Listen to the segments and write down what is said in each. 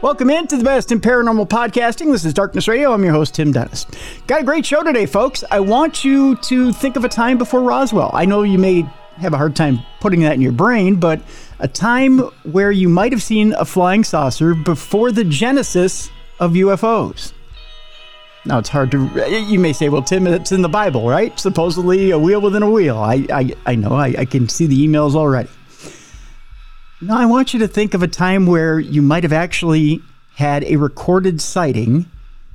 Welcome into the best in paranormal podcasting. This is Darkness Radio. I'm your host, Tim Dennis. Got a great show today, folks. I want you to think of a time before Roswell. I know you may have a hard time putting that in your brain, but a time where you might have seen a flying saucer before the genesis of UFOs. Now, it's hard to... You may say, well, Tim, it's in the Bible, right? Supposedly a wheel within a wheel. I know. I can see the emails already. No, I want you to think of a time where you might have actually had a recorded sighting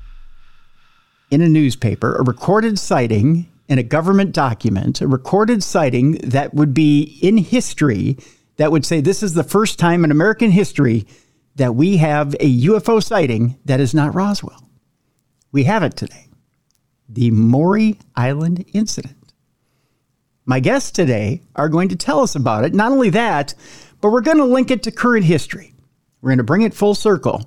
in a newspaper, a recorded sighting in a government document, a recorded sighting that would be in history, that would say this is the first time in American history that we have a UFO sighting that is not Roswell. We have it today. The Maury Island incident. My guests today are going to tell us about it. Not only that, but we're going to link it to current history. We're going to bring it full circle.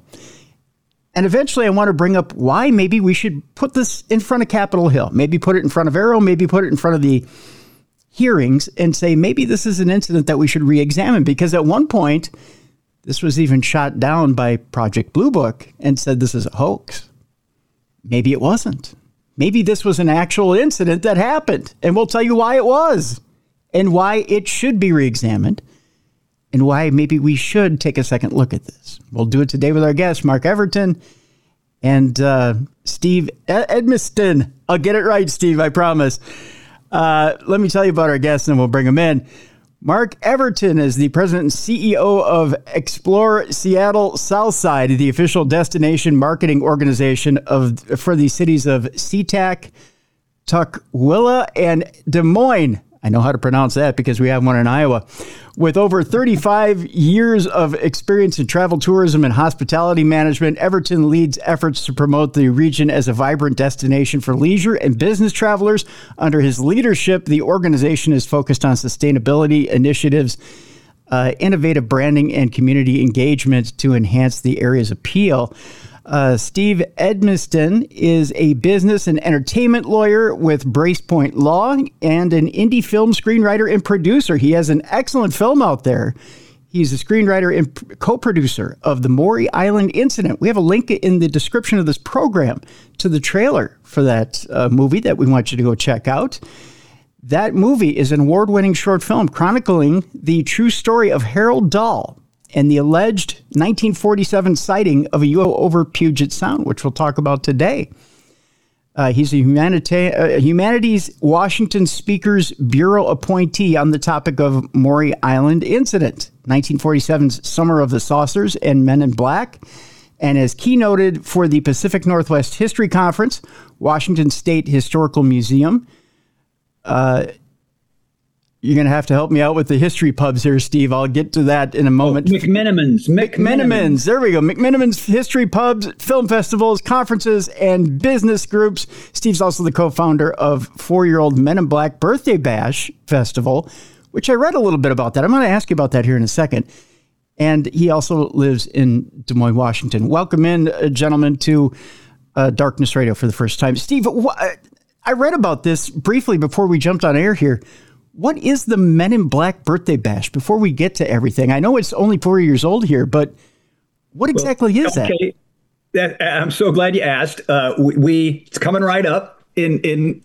And eventually I want to bring up why maybe we should put this in front of Capitol Hill. Maybe put it in front of Arrow, maybe put it in front of the hearings and say maybe this is an incident that we should re-examine. Because at one point, this was even shot down by Project Blue Book and said this is a hoax. Maybe it wasn't. Maybe this was an actual incident that happened. And we'll tell you why it was and why it should be re-examined. And why maybe we should take a second look at this. We'll do it today with our guests, Mark Everton and Steve Edmiston. I'll get it right, Steve, I promise. Let me tell you about our guests and we'll bring them in. Mark Everton is the president and CEO of Explore Seattle Southside, the official destination marketing organization for the cities of SeaTac, Tukwila, and Des Moines. I know how to pronounce that because we have one in Iowa. With over 35 years of experience in travel tourism and hospitality management, Everton leads efforts to promote the region as a vibrant destination for leisure and business travelers. Under his leadership, the organization is focused on sustainability initiatives, innovative branding, and community engagement to enhance the area's appeal. Steve Edmiston is a business and entertainment lawyer with Brace Point Law and an indie film screenwriter and producer. He has an excellent film out there. He's a screenwriter and co-producer of the Maury Island incident. We have a link in the description of this program to the trailer for that movie that we want you to go check out. That movie is an award-winning short film chronicling the true story of Harold Dahl and the alleged 1947 sighting of a UFO over Puget Sound, which we'll talk about today. He's a Humanities Washington Speakers Bureau appointee on the topic of Maury Island incident, 1947's Summer of the Saucers and Men in Black, and is keynoted for the Pacific Northwest History Conference, Washington State Historical Museum. You're going to have to help me out with the history pubs here, Steve. I'll get to that in a moment. McMenamins. There we go. McMenamins history pubs, film festivals, conferences, and business groups. Steve's also the co-founder of 4-Year-Old Men in Black Birthday Bash Festival, which I read a little bit about that. I'm going to ask you about that here in a second. And he also lives in Des Moines, Washington. Welcome in, gentlemen, to Darkness Radio for the first time. Steve, I read about this briefly before we jumped on air here. What is the Men in Black Birthday Bash? Before we get to everything, I know it's only 4 years old here, but what exactly is that? I'm so glad you asked. It's coming right up in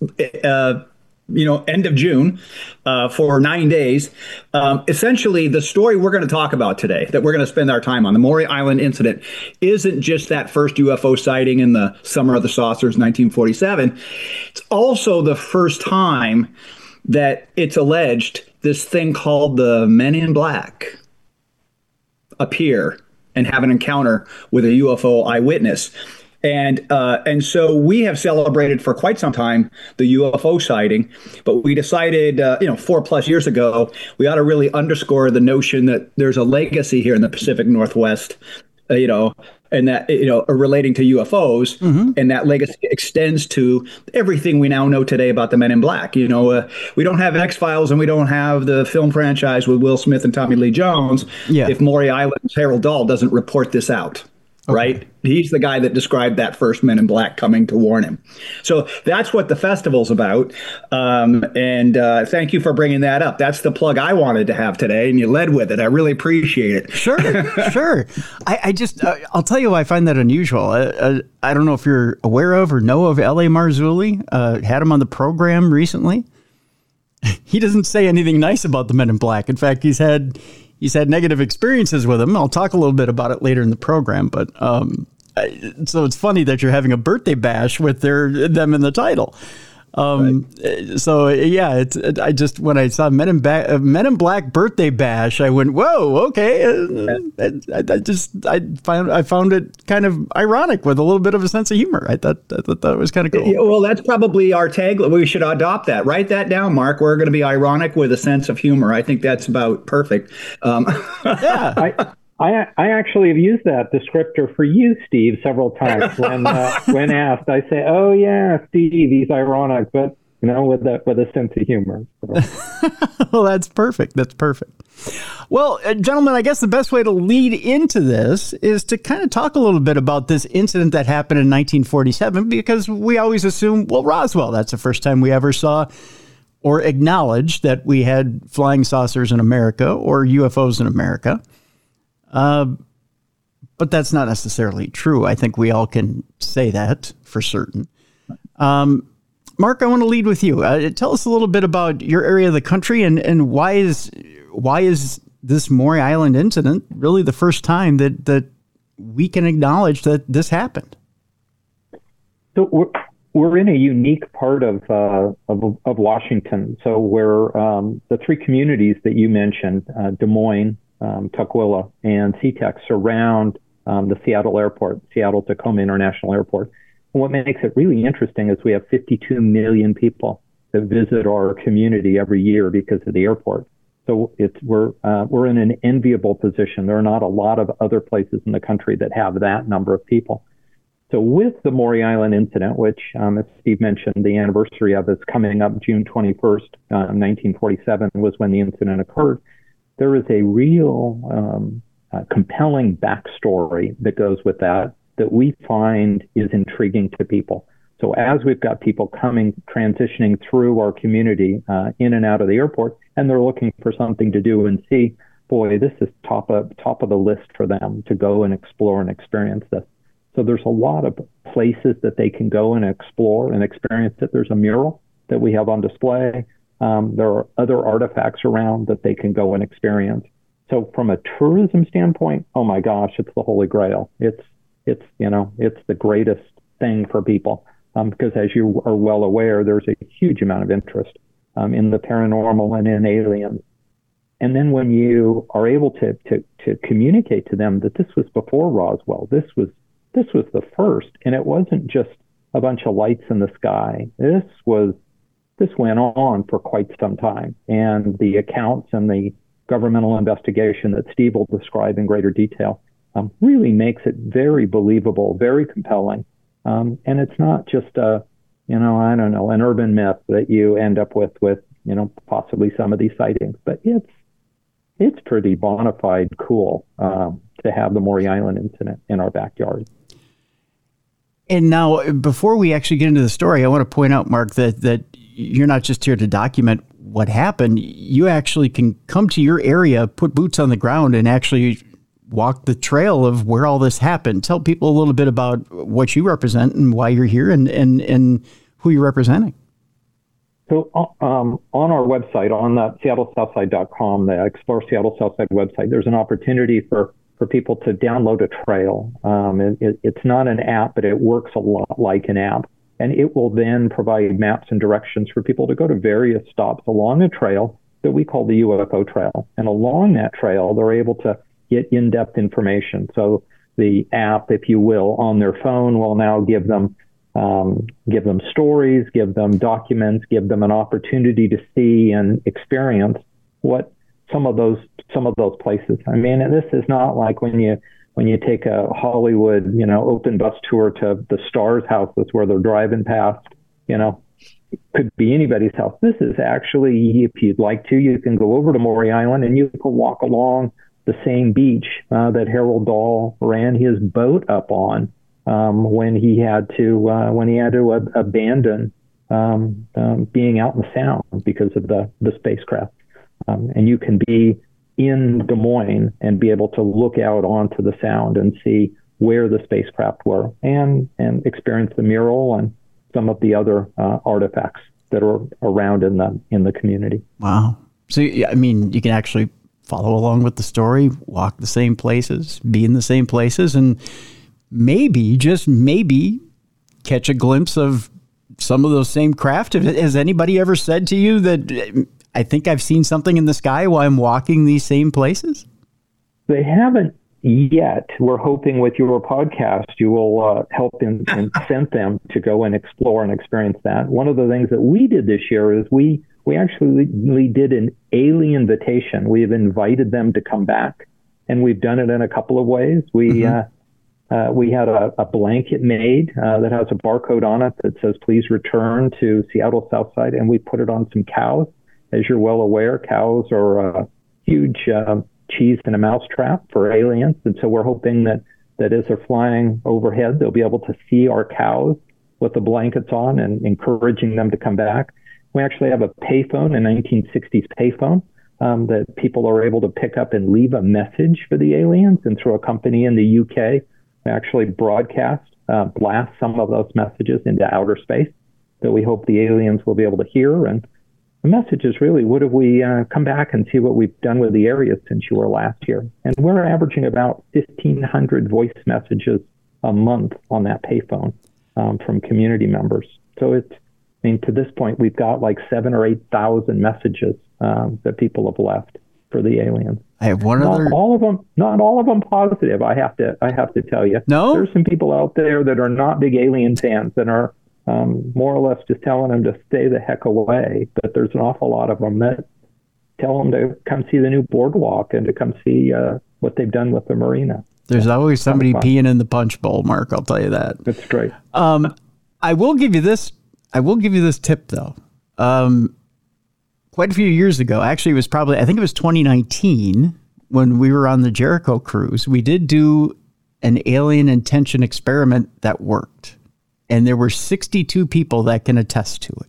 end of June for 9 days. Essentially, the story we're going to talk about today, that we're going to spend our time on, the Maury Island incident, isn't just that first UFO sighting in the Summer of the Saucers, 1947. It's also the first time that it's alleged this thing called the Men in Black appear and have an encounter with a UFO eyewitness. And so we have celebrated for quite some time the UFO sighting, but we decided, 4+ years ago, we ought to really underscore the notion that there's a legacy here in the Pacific Northwest, and that, relating to UFOs, and that legacy extends to everything we now know today about the Men in Black. We don't have X-Files and we don't have the film franchise with Will Smith and Tommy Lee Jones if Maury Island's Harold Dahl doesn't report this out. right? He's the guy that described that first Men in Black coming to warn him. So that's what the festival's about. And thank you for bringing that up. That's the plug I wanted to have today, and you led with it. I really appreciate it. Sure. I just, I'll tell you why I find that unusual. I don't know if you're aware of or know of L.A. Marzulli. Had him on the program recently. He doesn't say anything nice about the Men in Black. In fact, he's had negative experiences with them. I'll talk a little bit about it later in the program, but so it's funny that you're having a birthday bash with them in the title. So yeah, I just, when I saw Men in Black birthday bash, I went, whoa, okay. I found it kind of ironic with a little bit of a sense of humor. I thought that was kind of cool. Yeah, well, that's probably our tagline. We should adopt that. Write that down, Mark. We're going to be ironic with a sense of humor. I think that's about perfect. Yeah. I actually have used that descriptor for you, Steve, several times when asked. I say, "Oh yeah, Steve, he's ironic, but with a sense of humor." So. Well, that's perfect. That's perfect. Well, gentlemen, I guess the best way to lead into this is to kind of talk a little bit about this incident that happened in 1947, because we always assume, well, Roswell. That's the first time we ever saw or acknowledged that we had flying saucers in America or UFOs in America. But that's not necessarily true. I think we all can say that for certain. Mark, I want to lead with you. Tell us a little bit about your area of the country and why is this Maury Island incident really the first time that we can acknowledge that this happened? So we're in a unique part of Washington. So we're the three communities that you mentioned, Des Moines, Tukwila, and SeaTac, surround the Seattle airport, Seattle-Tacoma International Airport. And what makes it really interesting is we have 52 million people that visit our community every year because of the airport. So we're in an enviable position. There are not a lot of other places in the country that have that number of people. So with the Maury Island incident, which, as Steve mentioned, the anniversary of is coming up June 21st, 1947 was when the incident occurred. There is a real compelling backstory that goes with that we find is intriguing to people. So as we've got people transitioning through our community in and out of the airport, and they're looking for something to do and see, boy, this is top of the list for them to go and explore and experience this. So there's a lot of places that they can go and explore and experience it. There's a mural that we have on display. There are other artifacts around that they can go and experience. So from a tourism standpoint, oh my gosh, it's the Holy Grail. It's the greatest thing for people because, as you are well aware, there's a huge amount of interest in the paranormal and in aliens. And then when you are able to communicate to them that this was before Roswell, this was the first, and it wasn't just a bunch of lights in the sky. This went on for quite some time, and the accounts and the governmental investigation that Steve will describe in greater detail really makes it very believable, very compelling. And it's not just an urban myth that you end up with possibly some of these sightings, but it's pretty bona fide cool to have the Maury Island incident in our backyard. And now, before we actually get into the story, I want to point out, Mark, that you're not just here to document what happened. You actually can come to your area, put boots on the ground, and actually walk the trail of where all this happened. Tell people a little bit about what you represent and why you're here and who you're representing. So on our website, on that SeattleSouthside.com, the Explore Seattle Southside website, there's an opportunity for people to download a trail. It's not an app, but it works a lot like an app. And it will then provide maps and directions for people to go to various stops along a trail that we call the UFO Trail. And along that trail, they're able to get in-depth information. So the app, if you will, on their phone will now give them stories, give them documents, give them an opportunity to see and experience what some of those places. I mean, this is not like when you take a Hollywood, open bus tour to the stars' houses where they're driving past, could be anybody's house. This is actually, if you'd like to, you can go over to Maury Island and you can walk along the same beach that Harold Dahl ran his boat up on when he had to abandon being out in the Sound because of the spacecraft. And you can be in Des Moines and be able to look out onto the Sound and see where the spacecraft were and experience the mural and some of the other artifacts that are around in the community. Wow. So, I mean, you can actually follow along with the story, walk the same places, be in the same places, and maybe, just maybe, catch a glimpse of some of those same craft. Has anybody ever said to you that, I think I've seen something in the sky while I'm walking these same places? They haven't yet. We're hoping with your podcast, you will help incent them to go and explore and experience that. One of the things that we did this year is we actually did an alien invitation. We have invited them to come back, and we've done it in a couple of ways. We had a blanket made that has a barcode on it that says, please return to Seattle Southside, and we put it on some cows. As you're well aware, cows are a huge cheese and a mouse trap for aliens. And so we're hoping that as they're flying overhead, they'll be able to see our cows with the blankets on and encouraging them to come back. We actually have a payphone, a 1960s payphone, that people are able to pick up and leave a message for the aliens. And through a company in the UK, we actually blast some of those messages into outer space that we hope the aliens will be able to hear. And the message is really, would have we come back and see what we've done with the area since you were last here? And we're averaging about 1,500 voice messages a month on that payphone from community members. So to this point, we've got like 7,000 or 8,000 messages that people have left for the aliens. I have one not other. Not all of them positive. I have to tell you. No, there's some people out there that are not big alien fans and are more or less just telling them to stay the heck away. But there's an awful lot of them that tell them to come see the new boardwalk and to come see what they've done with the marina. There's always somebody peeing in the punch bowl, Mark. I'll tell you that. That's great. I will give you this tip though. Quite a few years ago, actually, I think it was 2019 when we were on the Jericho cruise. We did do an alien intention experiment that worked. And there were 62 people that can attest to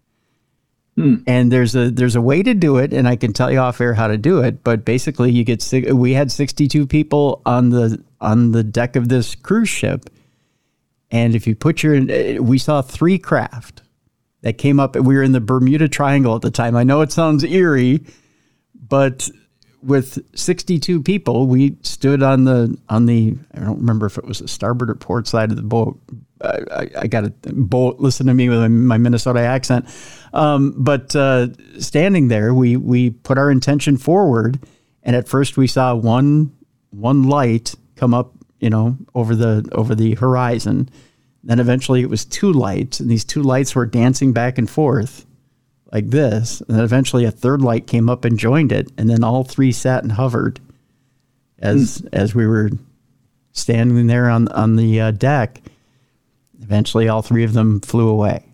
it. And there's a way to do it, and I can tell you off air how to do it. But basically, we had 62 people on the deck of this cruise ship, and if you put we saw 3 craft that came up. We were in the Bermuda Triangle at the time. I know it sounds eerie, but with 62 people, we stood on the I don't remember if it was the starboard or port side of the boat. I got a boat. Listen to me with my Minnesota accent. But standing there, we put our intention forward, and at first we saw one light come up, over the horizon. Then eventually it was 2 lights, and these 2 lights were dancing back and forth like this. And then eventually a 3rd light came up and joined it, and then all 3 sat and hovered as we were standing there on the deck. Eventually, all 3 of them flew away.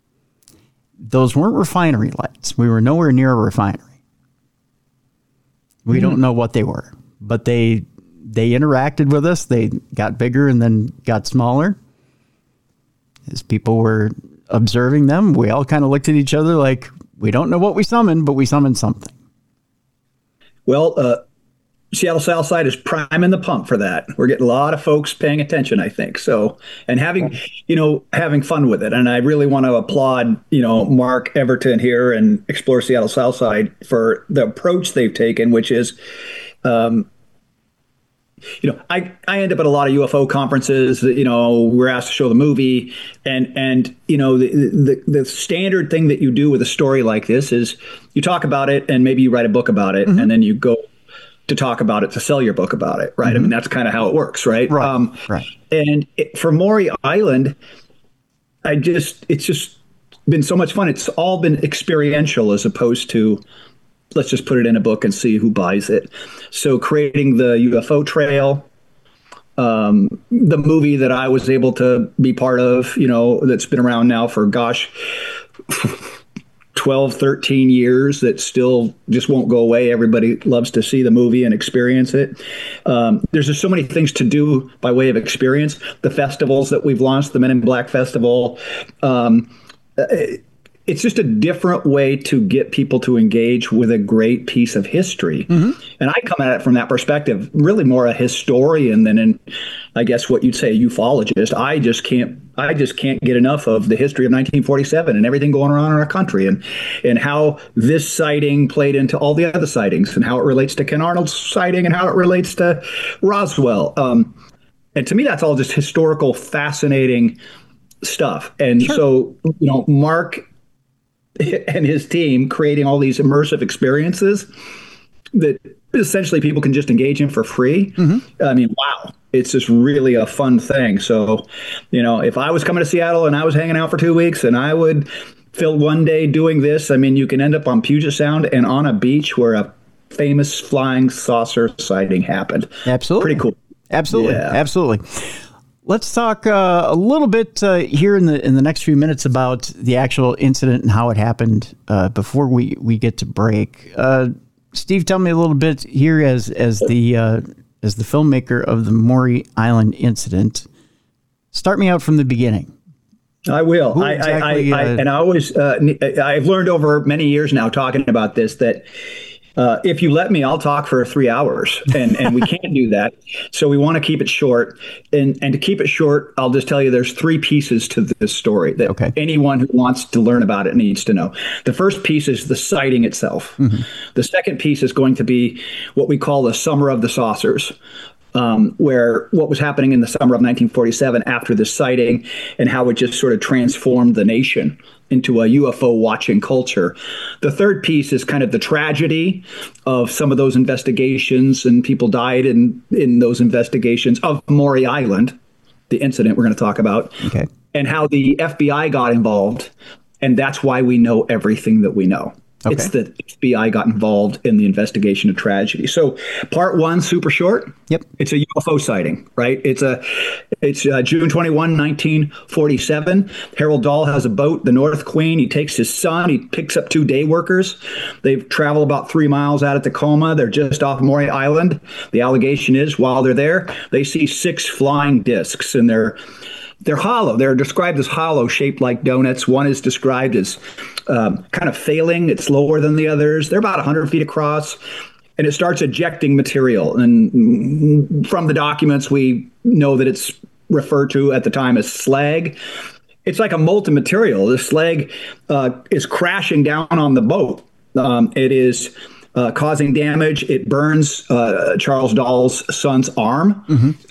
Those weren't refinery lights. We were nowhere near a refinery. We don't know what they were, but they interacted with us. They got bigger and then got smaller. As people were observing them, we all kind of looked at each other like, we don't know what we summoned, but we summoned something. Well, Seattle Southside is priming the pump for that. We're getting a lot of folks paying attention, I think. So, and having fun with it. And I really want to applaud, Mark Everton here and Explore Seattle Southside for the approach they've taken, which is, I end up at a lot of UFO conferences. We're asked to show the movie, and the standard thing that you do with a story like this is you talk about it, and maybe you write a book about it, and then you go to talk about it to sell your book about it, right? I mean, that's kind of how it works, right? Right. And for Maury Island, it's just been so much fun. It's all been experiential as opposed to, let's just put it in a book and see who buys it. So creating the UFO trail, the movie that I was able to be part of, that's been around now for, 12, 13 years that still just won't go away. Everybody loves to see the movie and experience it. There's just so many things to do by way of experience. The festivals that we've launched, the Men in Black Festival, it's just a different way to get people to engage with a great piece of history. And I come at it from that perspective, really more a historian than I guess what you'd say, a ufologist. I just can't get enough of the history of 1947 and everything going on in our country, and how this sighting played into all the other sightings, and how it relates to Ken Arnold's sighting, and how it relates to Roswell. And to me, that's all just historical, fascinating stuff. And so, Mark and his team creating all these immersive experiences that essentially people can just engage in for free. I mean, wow, it's just really a fun thing. So, if I was coming to Seattle and I was hanging out for 2 weeks and I would fill one day doing this, I mean, you can end up on Puget Sound and on a beach where a famous flying saucer sighting happened. Absolutely. Pretty cool. Absolutely. Yeah. Absolutely. Let's talk a little bit here in the next few minutes about the actual incident and how it happened before we get to break. Steve, tell me a little bit here as the filmmaker of the Maury Island incident. Start me out from the beginning. I will. Exactly, and I always I've learned over many years now talking about this that. If you let me, I'll talk for 3 hours, and we can't do that. So we want to keep it short. And to keep it short, I'll just tell you there's 3 pieces to this story that anyone who wants to learn about it needs to know. The first piece is the sighting itself. The second piece is going to be what we call the Summer of the Saucers. Where what was happening in the summer of 1947 after the sighting, and how it just sort of transformed the nation into a UFO watching culture. The third piece is kind of the tragedy of some of those investigations, and people died in those investigations of Maury Island, the incident we're going to talk about, and how the FBI got involved. And that's why we know everything that we know. It's the FBI got involved in the investigation of tragedy. So part 1, super short. It's a UFO sighting, right? It's June 21, 1947. Harold Dahl has a boat, the North Queen. He takes his son. He picks up 2 day workers. They travel about 3 miles out of Tacoma. They're just off Maury Island. The allegation is while they're there, they see 6 flying discs, and they're hollow. They're described as hollow, shaped like donuts. One is described as kind of failing. It's lower than the others. They're about 100 feet across, and it starts ejecting material. And from the documents, we know that it's referred to at the time as slag. It's like a molten material. The slag is crashing down on the boat. It is causing damage. It burns Charles Dahl's son's arm.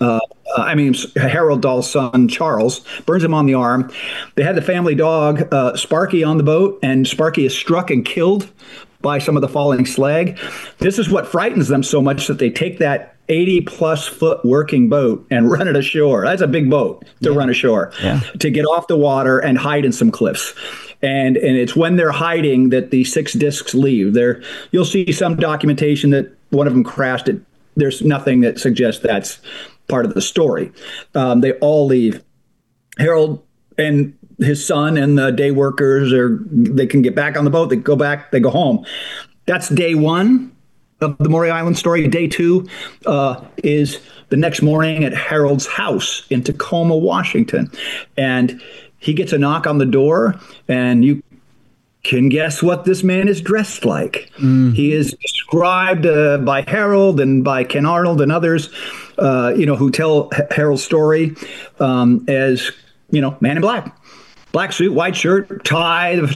Harold Dahl's son, Charles, burns him on the arm. They had the family dog, Sparky, on the boat, and Sparky is struck and killed by some of the falling slag. This is what frightens them so much that they take that 80-plus foot working boat and run it ashore. That's a big boat to run ashore, to get off the water and hide in some cliffs. And it's when they're hiding that the 6 discs leave. You'll see some documentation that one of them crashed. There's nothing that suggests that's part of the story. They all leave. Harold and his son and the day workers, they can get back on the boat. They go back. They go home. That's day 1 of the Maury Island story. Day 2 is the next morning at Harold's house in Tacoma, Washington. And he gets a knock on the door, and you can guess what this man is dressed like. He is described by Harold and by Ken Arnold and others, who tell Harold's story as, man in black. Black suit, white shirt, tie, the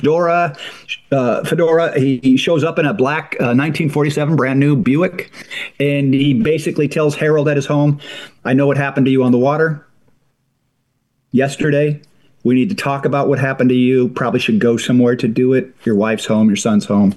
fedora. He shows up in a black 1947 brand new Buick, and he basically tells Harold at his home, I know what happened to you on the water yesterday. We need to talk about what happened to you. Probably should go somewhere to do it. Your wife's home, your son's home.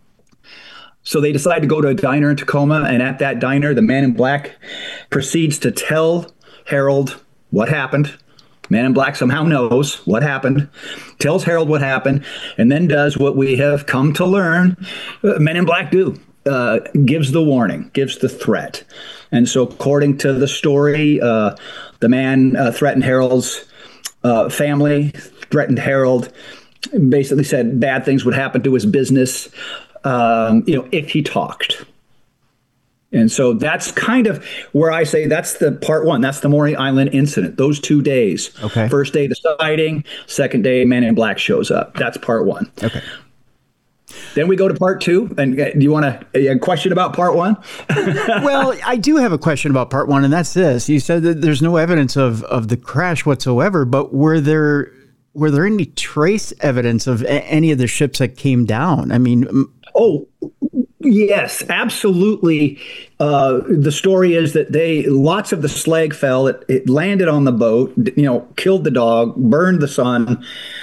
So they decide to go to a diner in Tacoma, and at that diner, the man in black proceeds to tell Harold what happened. Man in black somehow knows what happened, tells Harold what happened, and then does what we have come to learn men in black do. Gives the warning, gives the threat. And so according to the story, the man threatened Harold's family, threatened Harold, basically said bad things would happen to his business, if he talked. And so that's kind of where I say that's the part one. That's the Maury Island incident. Those 2 days. Okay. First day, the sighting. Second day, Man in Black shows up. That's part one. Okay. Then we go to part two. And do you want a question about part one? Well, I do have a question about part one, and that's this. You said that there's no evidence of the crash whatsoever, but were there any trace evidence of any of the ships that came down? I mean... Oh, yes, absolutely. The story is that lots of the slag fell. It landed on the boat, killed the dog, burned the son.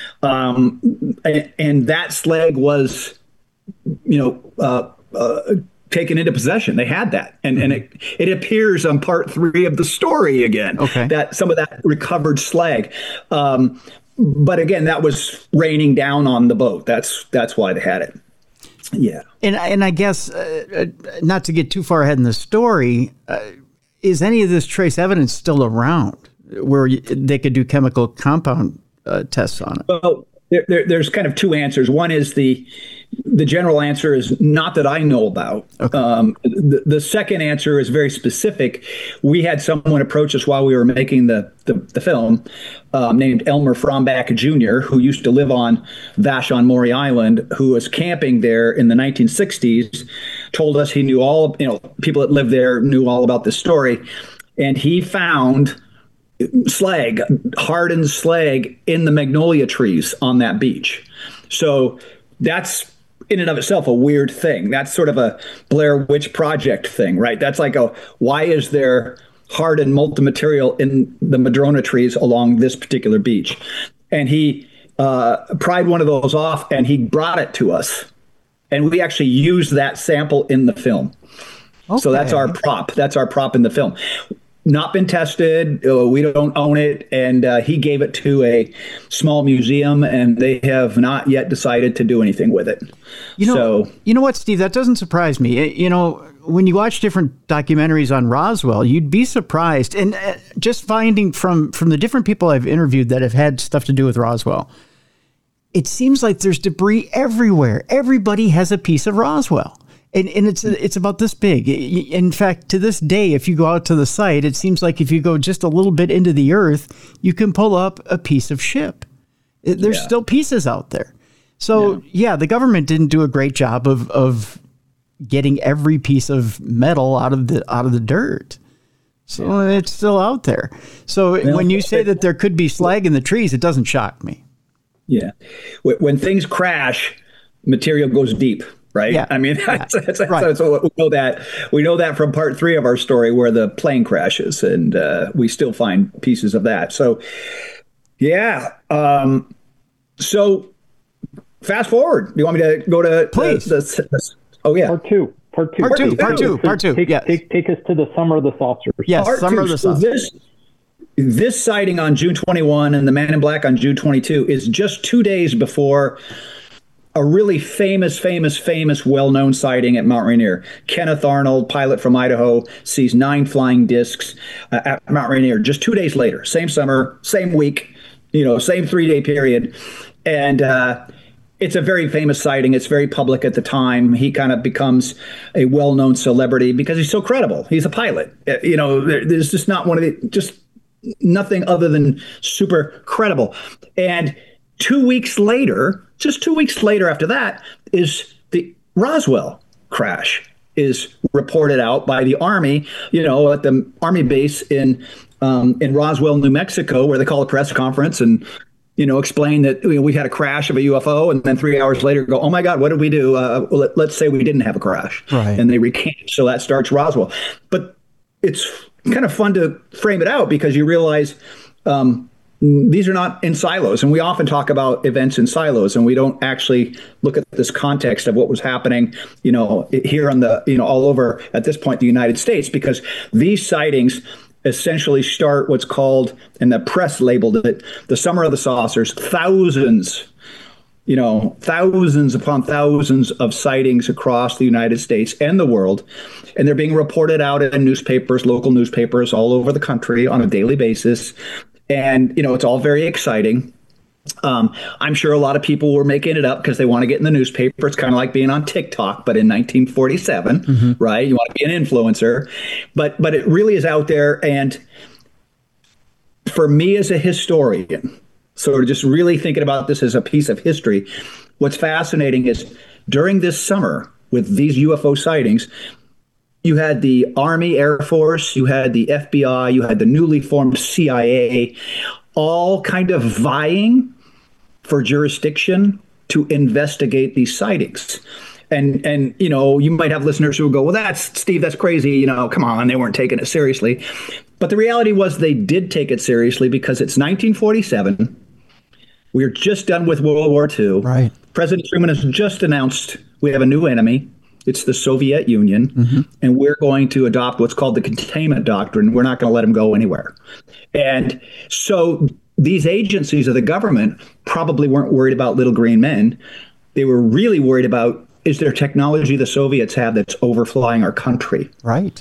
And that slag was, taken into possession. They had that. And it appears on part 3 of the story again, that some of that recovered slag. But again, that was raining down on the boat. That's why they had it. Yeah. And I guess, not to get too far ahead in the story, is any of this trace evidence still around where they could do chemical compound tests on it? Well, there's kind of 2 answers. One is the general answer is not that I know about. Okay. The second answer is very specific. We had someone approach us while we were making the film, named Elmer Fromback Jr., who used to live on Vashon Maury Island, who was camping there in the 1960s, told us he knew people that lived there knew all about this story. And he found slag, hardened slag in the magnolia trees on that beach. So that's in and of itself a weird thing. That's sort of a Blair Witch Project thing, right? That's like why is there hardened molten material in the madrona trees along this particular beach? And he pried one of those off and he brought it to us. And we actually used that sample in the film. Okay. So that's our prop. That's our prop in the film. Not been tested. We don't own it. And he gave it to a small museum, and they have not yet decided to do anything with it. You know what, Steve? That doesn't surprise me. When you watch different documentaries on Roswell, you'd be surprised. And just finding from the different people I've interviewed that have had stuff to do with Roswell, it seems like there's debris everywhere. Everybody has a piece of Roswell. And it's about this big. In fact, to this day, if you go out to the site, it seems like if you go just a little bit into the earth, you can pull up a piece of ship. There's still pieces out there. So, the government didn't do a great job of getting every piece of metal out of the dirt. So it's still out there. So when you say that there could be slag in the trees, it doesn't shock me. Yeah. When things crash, material goes deep. Right. Yeah. I mean, that's what we know that. We know that from part 3 of our story where the plane crashes, and we still find pieces of that. So, yeah. So fast forward. Do you want me to go to please? Part two. Yes. Take us to the Summer of the Saucers. Yes, Summer of the Saucers. So this sighting on June 21 and the Man in Black on June 22 is just 2 days before a really famous, well-known sighting at Mount Rainier. Kenneth Arnold, pilot from Idaho, sees 9 flying discs at Mount Rainier just 2 days later. Same summer, same week, same 3-day period. And it's a very famous sighting. It's very public at the time. He kind of becomes a well-known celebrity because he's so credible. He's a pilot. There's just not nothing other than super credible. And 2 weeks later, just 2 weeks later after that, is the Roswell crash is reported out by the Army, at the Army base in Roswell, New Mexico, where they call a press conference and, explain that we had a crash of a UFO, and then 3 hours later go, oh my God, what did we do? Let's say we didn't have a crash. Right. And they recant. So that starts Roswell. But it's kind of fun to frame it out because you realize these are not in silos. And we often talk about events in silos, and we don't actually look at this context of what was happening, here on the, all over at this point, the United States, because these sightings essentially start what's called, and the press labeled it, the Summer of the Saucers. Thousands upon thousands of sightings across the United States and the world. And they're being reported out in newspapers, local newspapers all over the country on a daily basis. And, it's all very exciting. I'm sure a lot of people were making it up because they want to get in the newspaper. It's kind of like being on TikTok, but in 1947, right? You want to be an influencer, but it really is out there. And for me as a historian, sort of just really thinking about this as a piece of history, what's fascinating is during this summer with these UFO sightings, you had the Army, Air Force, you had the FBI, you had the newly formed CIA, all kind of vying for jurisdiction to investigate these sightings. And you know, you might have listeners who will go, well, that's Steve, that's crazy. You know, come on, they weren't taking it seriously. But the reality was they did take it seriously because it's 1947. We're just done with World War II. Right. President Truman has just announced we have a new enemy. It's the Soviet Union, and we're going to adopt what's called the containment doctrine. We're not going to let them go anywhere. And so these agencies of the government probably weren't worried about little green men. They were really worried about, is there technology the Soviets have that's overflying our country? Right.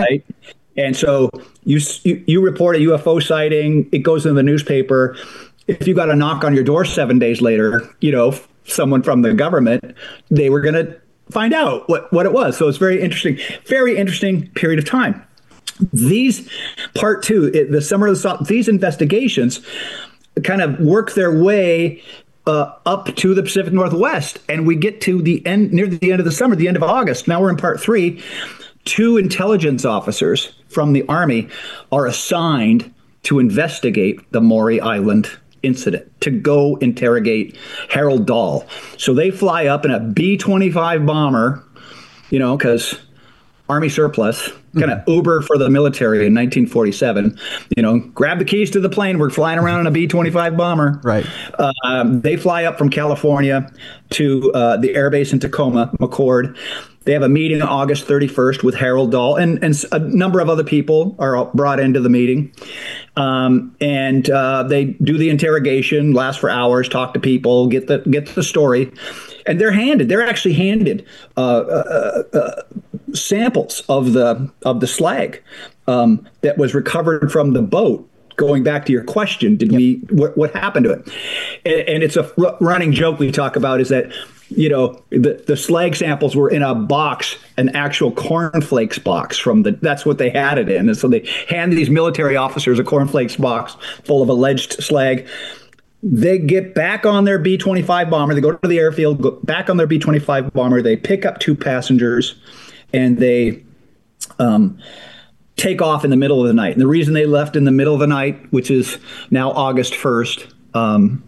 And so you report a UFO sighting, it goes in the newspaper. If you got a knock on your door 7 days later, you know, someone from the government, they were going to find out what it was. So it's very interesting period of time. These part two, the summer of the these investigations kind of work their way up to the Pacific Northwest, and we get to the end, near the end of the summer, the end of August. Now we're in part three. 2 intelligence officers from the Army are assigned to investigate the Maury Island incident, to go interrogate Harold Dahl. So they fly up in a B-25 bomber, you know, because Army surplus, kind of Uber for the military in 1947. You know, grab the keys to the plane. We're flying around in a B-25 bomber. Right. They fly up from California to the air base in Tacoma, McChord. They have a meeting on August 31st with Harold Dahl, and a number of other people are brought into the meeting. And they do the interrogation, last for hours, talk to people, get the story. And they're actually handed samples of the slag that was recovered from the boat. Going back to your question, what happened to it? And it's a running joke we talk about is that, you know, the slag samples were in a box, an actual cornflakes box that's what they had it in. And so they hand these military officers a cornflakes box full of alleged slag. They get back on their B-25 bomber. They go to the airfield, go back on their B-25 bomber. They pick up 2 passengers, and they take off in the middle of the night. And the reason they left in the middle of the night, which is now August 1st,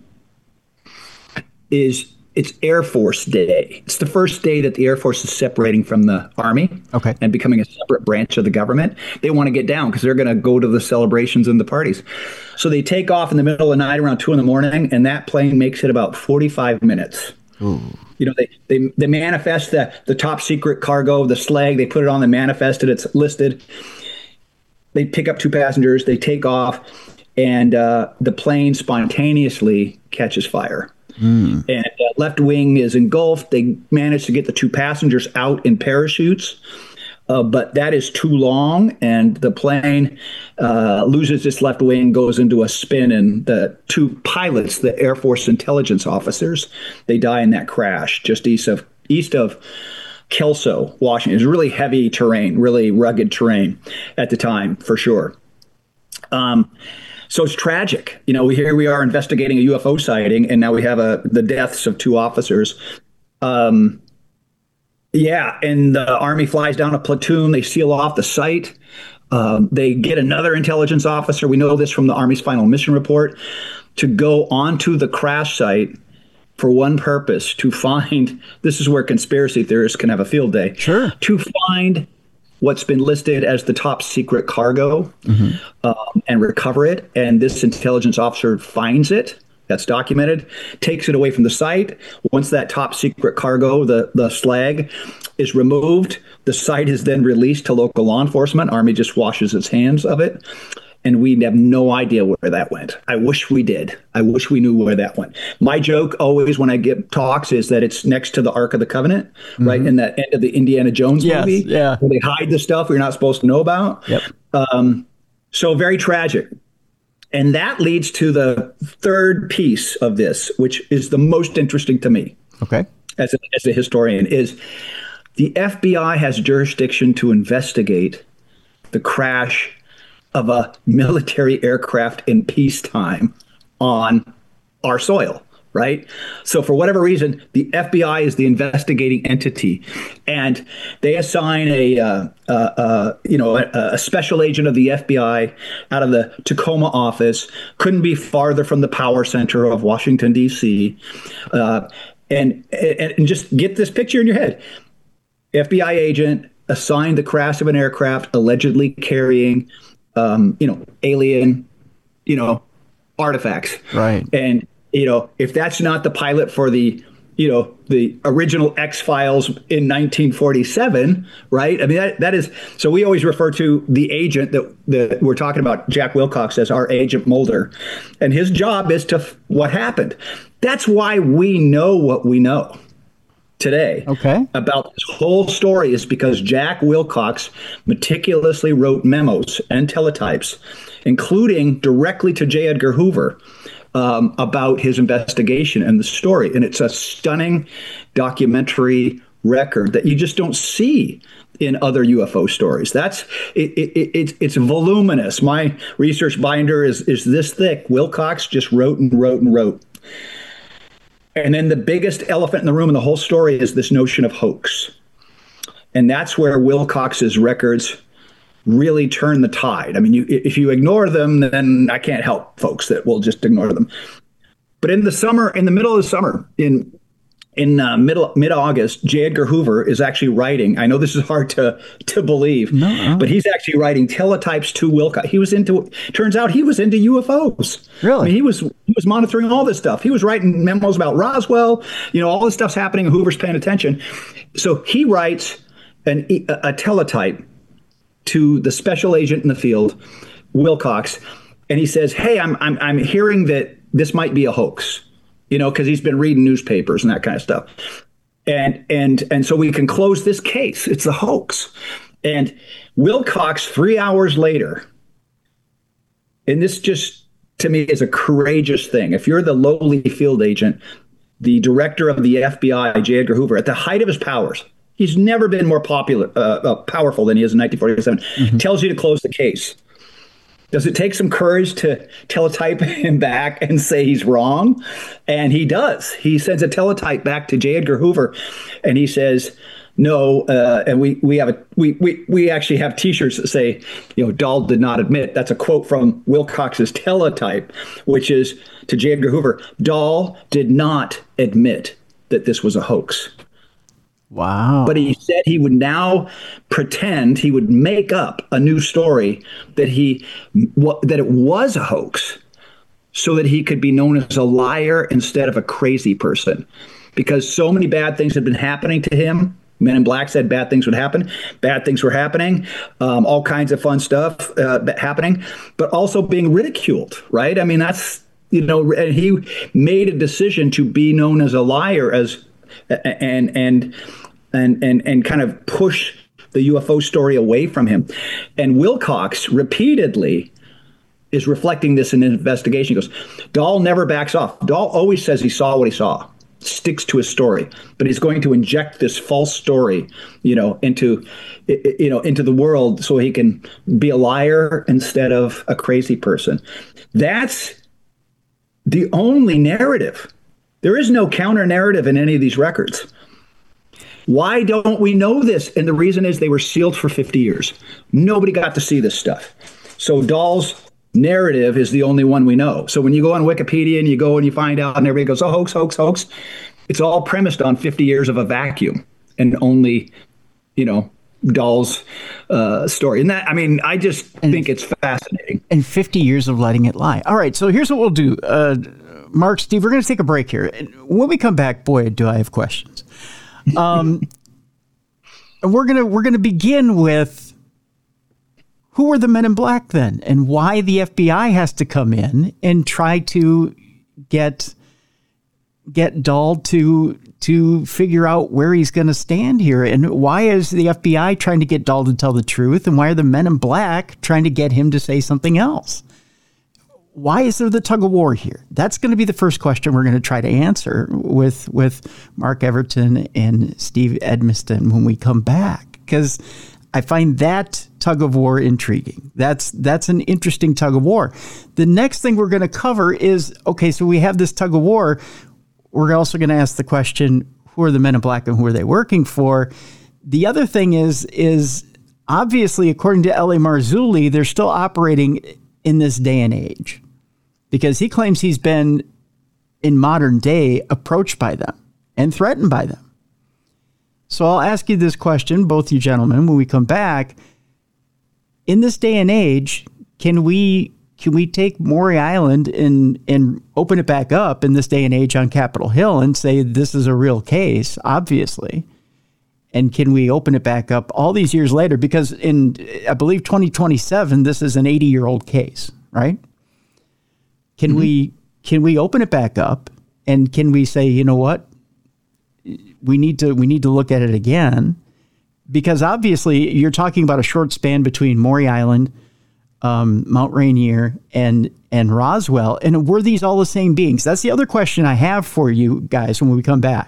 is it's Air Force Day. It's the first day that the Air Force is separating from the Army and becoming a separate branch of the government. They want to get down because they're going to go to the celebrations and the parties. So they take off in the middle of the night around 2 a.m, and that plane makes it about 45 minutes. Ooh. You know, they manifest the top secret cargo, the slag. They put it on the manifest, and it's listed. They pick up 2 passengers. They take off, and the plane spontaneously catches fire. And left wing is engulfed. They manage to get the 2 passengers out in parachutes, but that is too long, and the plane loses its left wing, goes into a spin, and the 2 pilots, the Air Force intelligence officers, they die in that crash just east of Kelso, Washington. It was really heavy terrain, really rugged terrain at the time, for sure. So it's tragic. You know, here we are investigating a UFO sighting, and now we have the deaths of 2 officers. And the Army flies down a platoon. They seal off the site. They get another intelligence officer. We know this from the Army's final mission report, to go onto the crash site for one purpose, to find, this is where conspiracy theorists can have a field day. Sure. To find what's been listed as the top secret cargo and recover it. And this intelligence officer finds it. That's documented, takes it away from the site. Once that top secret cargo, the slag, is removed, the site is then released to local law enforcement. Army just washes its hands of it. And we have no idea where that went. I wish we did. I wish we knew where that went. My joke always when I give talks is that it's next to the Ark of the Covenant, right? In that end of the Indiana Jones movie, where they hide the stuff you're not supposed to know about. Yep. So very tragic. And that leads to the third piece of this, which is the most interesting to me. Okay. As a historian, is the FBI has jurisdiction to investigate the crash of a military aircraft in peacetime on our soil, right? So for whatever reason, the FBI is the investigating entity, and they assign a special agent of the FBI out of the Tacoma office. Couldn't be farther from the power center of Washington, D.C. And just get this picture in your head. FBI agent assigned the crash of an aircraft allegedly carrying, alien, artifacts. Right. And, if that's not the pilot for the original X-Files in 1947, right? I mean, that is, so we always refer to the agent that we're talking about, Jack Wilcox, as our Agent Mulder. And his job is what happened. That's why we know what we know today about this whole story, is because Jack Wilcox meticulously wrote memos and teletypes, including directly to J. Edgar Hoover, about his investigation and the story. And it's a stunning documentary record that you just don't see in other UFO stories. It's voluminous. My research binder is this thick. Wilcox just wrote and wrote and wrote. And then the biggest elephant in the room in the whole story is this notion of hoax. And that's where Wilcox's records really turn the tide. I mean, if you ignore them, then I can't help folks that will just ignore them. But in the middle of the summer, in mid-August, J. Edgar Hoover is actually writing. I know this is hard to believe, but he's actually writing teletypes to Wilcox. Turns out he was into UFOs. Really? I mean, he was monitoring all this stuff. He was writing memos about Roswell. All this stuff's happening, and Hoover's paying attention. So he writes a teletype to the special agent in the field, Wilcox, and he says, "Hey, I'm hearing that this might be a hoax." Because he's been reading newspapers and that kind of stuff. And so we can close this case. It's a hoax. And Wilcox, 3 hours later, and this just, to me, is a courageous thing. If you're the lowly field agent, the director of the FBI, J. Edgar Hoover, at the height of his powers, he's never been more powerful than he is in 1947, tells you to close the case. Does it take some courage to teletype him back and say he's wrong? And he does. He sends a teletype back to J. Edgar Hoover, and he says, "No." And we actually have T-shirts that say, Dahl did not admit. That's a quote from Wilcox's teletype, which is to J. Edgar Hoover: "Dahl did not admit that this was a hoax." Wow. But he said he would now pretend, he would make up a new story that it was a hoax, so that he could be known as a liar instead of a crazy person. Because so many bad things had been happening to him. Men in Black said bad things would happen. Bad things were happening. All kinds of fun stuff happening, but also being ridiculed, right? I mean, that's, and he made a decision to be known as a liar and kind of push the UFO story away from him. And Wilcox repeatedly is reflecting this in an investigation. He goes, Dahl never backs off. Dahl always says he saw what he saw, sticks to his story, but he's going to inject this false story, into the world so he can be a liar instead of a crazy person. That's the only narrative. There is no counter narrative in any of these records. Why don't we know this? And the reason is they were sealed for 50 years. Nobody got to see this stuff. So Dahl's narrative is the only one we know. So when you go on Wikipedia and you go and you find out and everybody goes, "Oh, hoax, hoax, hoax," it's all premised on 50 years of a vacuum and only, Dahl's story. And that, I just think it's fascinating. And 50 years of letting it lie. All right, so here's what we'll do. Mark, Steve, we're going to take a break here. When we come back, boy, do I have questions. And we're gonna begin with who were the Men in Black then, and why the FBI has to come in and try to get Dahl to figure out where he's going to stand here, and why is the FBI trying to get Dahl to tell the truth, and why are the Men in Black trying to get him to say something else? why is there the tug of war here? That's going to be the first question we're going to try to answer with Mark Everton and Steve Edmiston when we come back, because I find that tug of war intriguing. That's an interesting tug of war. The next thing we're going to cover is, okay, so we have this tug of war. We're also going to ask the question, who are the men in black and who are they working for? The other thing is obviously, according to L.A. Marzulli, they're still operating in this day and age, because he claims he's been, in modern day, approached by them and threatened by them. So I'll ask you this question, both you gentlemen, when we come back. In this day and age, can we take Maury Island and open it back up in this day and age on Capitol Hill and say this is a real case, obviously? And can we open it back up all these years later? Because in, I believe, 2027, this is an 80-year-old case, right? Can we open it back up, and can we say, you know what? We need to look at it again, because obviously you're talking about a short span between Maury Island, Mount Rainier, and Roswell. And were these all the same beings? That's the other question I have for you guys when we come back.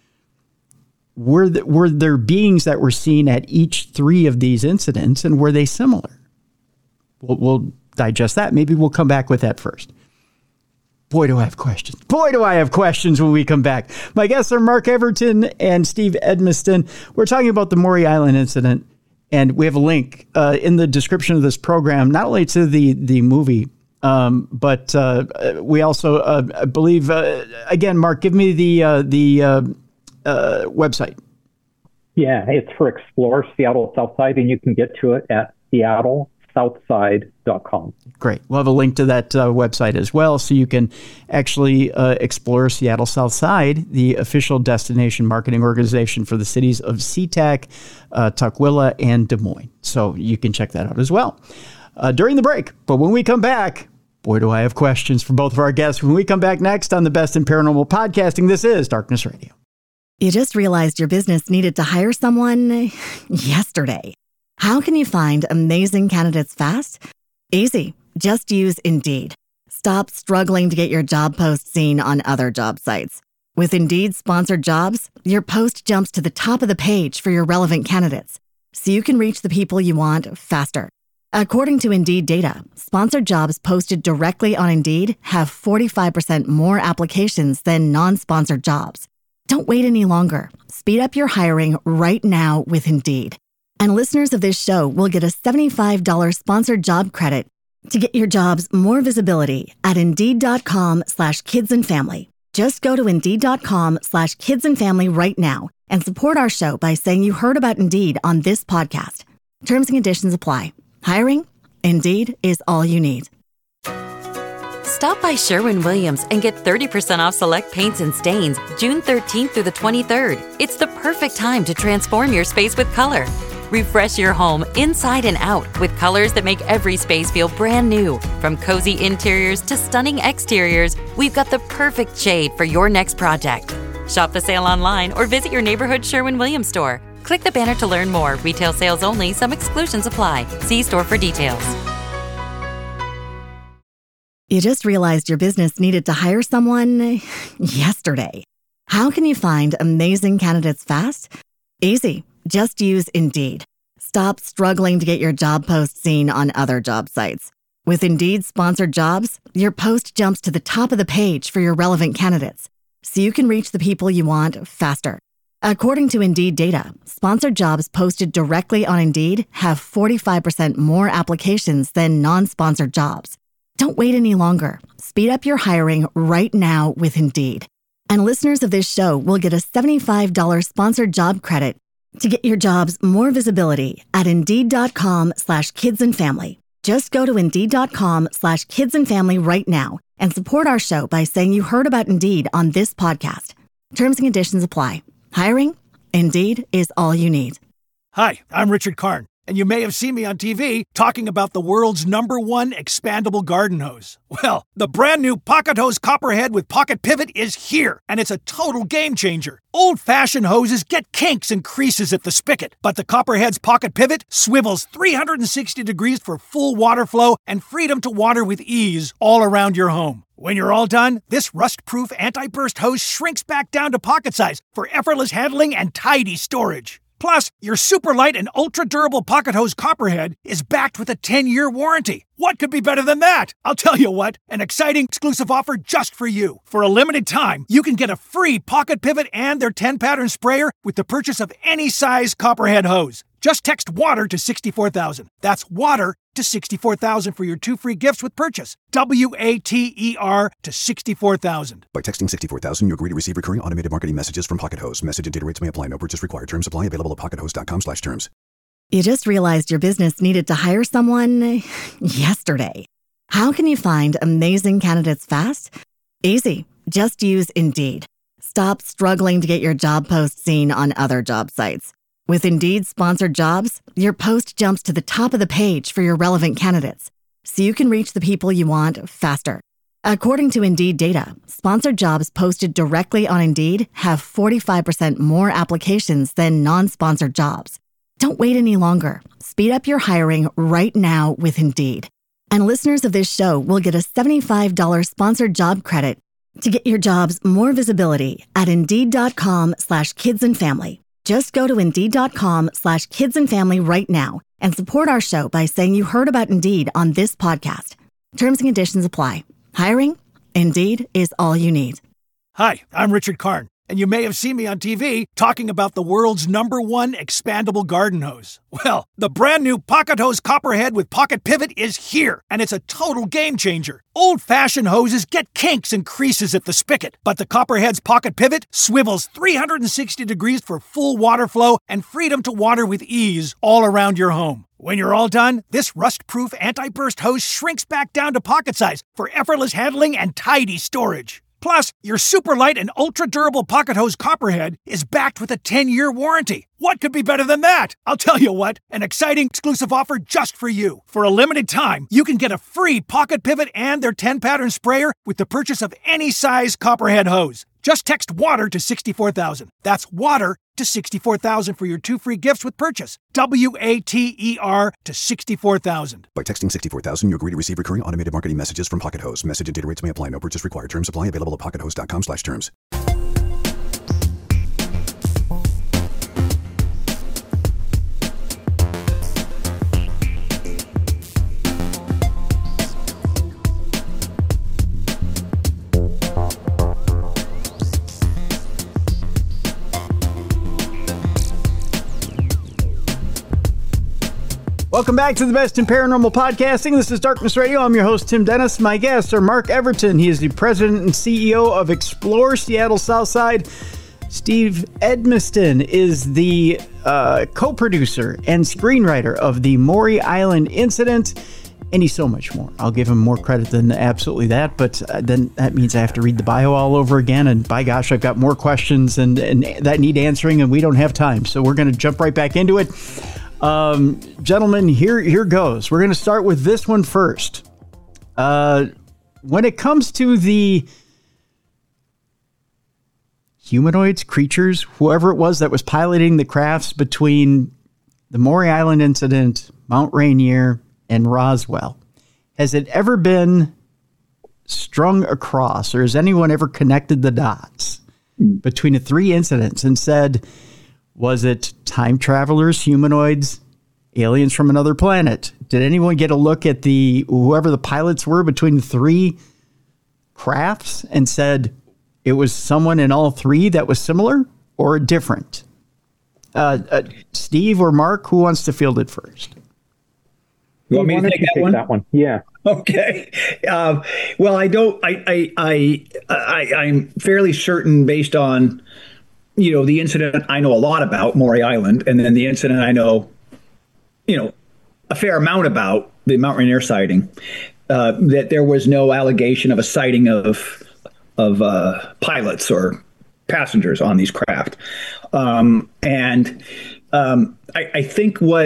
Were there beings that were seen at each three of these incidents, and were they similar? We'll digest that. Maybe we'll come back with that first. Boy, do I have questions. Boy, do I have questions when we come back. My guests are Mark Everton and Steve Edmiston. We're talking about the Maury Island incident, and we have a link in the description of this program, not only to the movie, but we also, I believe, again, Mark, give me the website. Yeah, it's for Explore Seattle Southside, and you can get to it at SeattleSouthside.com. Great. We'll have a link to that website as well, so you can actually explore Seattle Southside, the official destination marketing organization for the cities of SeaTac, Tukwila, and Des Moines. So you can check that out as well during the break. But when we come back, boy, do I have questions for both of our guests. When we come back next on the Best in Paranormal Podcasting, this is Darkness Radio. You just realized your business needed to hire someone yesterday. How can you find amazing candidates fast? Easy. Just use Indeed. Stop struggling to get your job post seen on other job sites. With Indeed sponsored jobs, your post jumps to the top of the page for your relevant candidates, so you can reach the people you want faster. According to Indeed data, sponsored jobs posted directly on Indeed have 45% more applications than non-sponsored jobs. Don't wait any longer. Speed up your hiring right now with Indeed. And listeners of this show will get a $75 sponsored job credit to get your jobs more visibility at Indeed.com/kidsandfamily. Just go to Indeed.com/kidsandfamily right now and support our show by saying you heard about Indeed on this podcast. Terms and conditions apply. Hiring? Indeed is all you need. Stop by Sherwin-Williams and get 30% off select paints and stains June 13th through the 23rd. It's the perfect time to transform your space with color. Refresh your home inside and out with colors that make every space feel brand new. From cozy interiors to stunning exteriors, we've got the perfect shade for your next project. Shop the sale online or visit your neighborhood Sherwin-Williams store. Click the banner to learn more. Retail sales only. Some exclusions apply. See store for details. You just realized your business needed to hire someone yesterday. How can you find amazing candidates fast? Easy. Just use Indeed. Stop struggling to get your job post seen on other job sites. With Indeed sponsored jobs, your post jumps to the top of the page for your relevant candidates, so you can reach the people you want faster. According to Indeed data, sponsored jobs posted directly on Indeed have 45% more applications than non-sponsored jobs. Don't wait any longer. Speed up your hiring right now with Indeed. And listeners of this show will get a $75 sponsored job credit to get your jobs more visibility at Indeed.com/kidsandfamily. Just go to Indeed.com/kidsandfamily right now and support our show by saying you heard about Indeed on this podcast. Terms and conditions apply. Hiring? Indeed is all you need. Hi, I'm Richard Karn, and you may have seen me on TV talking about the world's #1 expandable garden hose. Well, the brand new Pocket Hose Copperhead with Pocket Pivot is here, and it's a total game changer. Old-fashioned hoses get kinks and creases at the spigot, but the Copperhead's Pocket Pivot swivels 360 degrees for full water flow and freedom to water with ease all around your home. When you're all done, this rust-proof anti-burst hose shrinks back down to pocket size for effortless handling and tidy storage. Plus, your super light and ultra-durable Pocket Hose Copperhead is backed with a 10-year warranty. What could be better than that? I'll tell you what, an exciting exclusive offer just for you. For a limited time, you can get a free Pocket Pivot and their 10-pattern sprayer with the purchase of any size Copperhead hose. Just text WATER to 64,000. That's WATER to 64,000 for your 2 free gifts with purchase. WATER to 64,000. By texting 64,000, you agree to receive recurring automated marketing messages from Pocket Hose. Message and data rates may apply. No purchase required. Terms apply. Available at pockethose.com/terms. You just realized your business needed to hire someone yesterday. How can you find amazing candidates fast? Easy. Just use Indeed. Stop struggling to get your job post seen on other job sites. With Indeed sponsored jobs, your post jumps to the top of the page for your relevant candidates, so you can reach the people you want faster. According to Indeed data, sponsored jobs posted directly on Indeed have 45% more applications than non-sponsored jobs. Don't wait any longer. Speed up your hiring right now with Indeed. And listeners of this show will get a $75 sponsored job credit to get your jobs more visibility at Indeed.com/kidsandfamily. Just go to Indeed.com/kidsandfamily right now and support our show by saying you heard about Indeed on this podcast. Terms and conditions apply. Hiring? Indeed is all you need. Hi, I'm Richard Karn, and you may have seen me on TV talking about the world's #1 expandable garden hose. Well, the brand new Pocket Hose Copperhead with Pocket Pivot is here, and it's a total game changer. Old-fashioned hoses get kinks and creases at the spigot, but the Copperhead's Pocket Pivot swivels 360 degrees for full water flow and freedom to water with ease all around your home. When you're all done, this rust-proof anti-burst hose shrinks back down to pocket size for effortless handling and tidy storage. Plus, your super light and ultra-durable Pocket Hose Copperhead is backed with a 10-year warranty. What could be better than that? I'll tell you what, an exciting exclusive offer just for you. For a limited time, you can get a free Pocket Pivot and their 10-pattern sprayer with the purchase of any size Copperhead hose. Just text WATER to 64,000. That's WATER to 64,000 for your 2 free gifts with purchase. WATER to 64,000. By texting 64,000, you agree to receive recurring automated marketing messages from Pocket Hose. Message and data rates may apply. No purchase required. Terms apply. Available at pockethose.com/terms. Welcome back to the Best in Paranormal Podcasting. This is Darkness Radio. I'm your host, Tim Dennis. My guests are Mark Everton. He is the president and CEO of Explore Seattle Southside. Steve Edmiston is the co-producer and screenwriter of the Maury Island Incident, and he's so much more. I'll give him more credit than absolutely that, but then that means I have to read the bio all over again, and by gosh, I've got more questions and that need answering, and we don't have time, so we're going to jump right back into it. Gentlemen, here goes. We're going to start with this one first. When it comes to the humanoids, creatures, whoever it was that was piloting the crafts between the Maury Island incident, Mount Rainier, and Roswell, has it ever been strung across, or has anyone ever connected the dots between the 3 incidents and said, was it time travelers, humanoids, aliens from another planet? Did anyone get a look at whoever the pilots were between the 3 crafts and said it was someone in all 3 that was similar or different? Steve or Mark, who wants to field it first? You want me to take that one? Yeah. Okay. Well, I'm fairly certain, based on the incident I know a lot about, Maury Island, and then the incident I know, a fair amount about, the Mount Rainier sighting, that there was no allegation of a sighting of pilots or passengers on these craft. I think what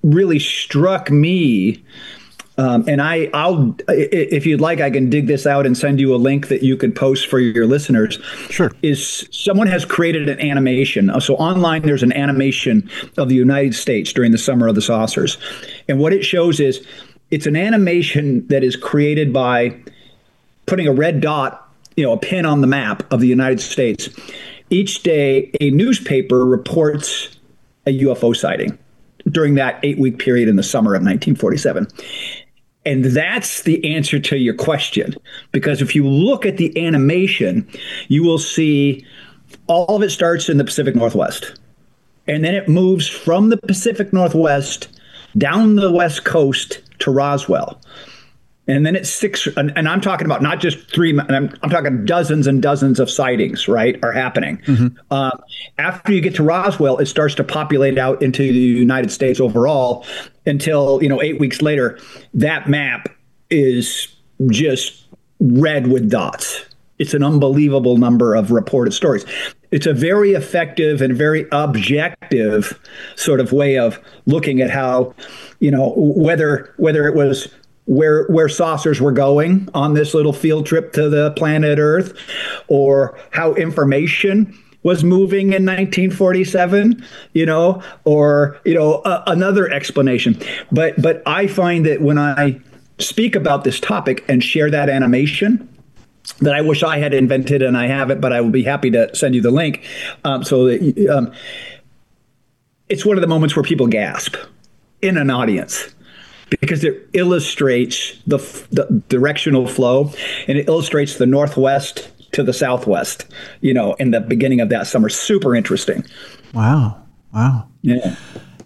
really struck me, and I'll, if you'd like, I can dig this out and send you a link that you could post for your listeners. Sure. Is someone has created an animation. So online, there's an animation of the United States during the Summer of the Saucers. And what it shows is it's an animation that is created by putting a red dot, a pin on the map of the United States. Each day, a newspaper reports a UFO sighting during that 8-week period in the summer of 1947. And that's the answer to your question. Because if you look at the animation, you will see all of it starts in the Pacific Northwest. And then it moves from the Pacific Northwest down the West Coast to Roswell. And then it's 6, and I'm talking about not just 3, I'm talking dozens and dozens of sightings, right, are happening. Mm-hmm. After you get to Roswell, it starts to populate out into the United States overall until, 8 weeks later, that map is just red with dots. It's an unbelievable number of reported stories. It's a very effective and very objective sort of way of looking at how, whether it was where saucers were going on this little field trip to the planet Earth, or how information was moving in 1947, or another explanation. But I find that when I speak about this topic and share that animation, that I wish I had invented and I haven't, but I will be happy to send you the link. So that it's one of the moments where people gasp in an audience, because it illustrates the directional flow, and it illustrates the Northwest to the Southwest, in the beginning of that summer. Super interesting. Wow. Yeah.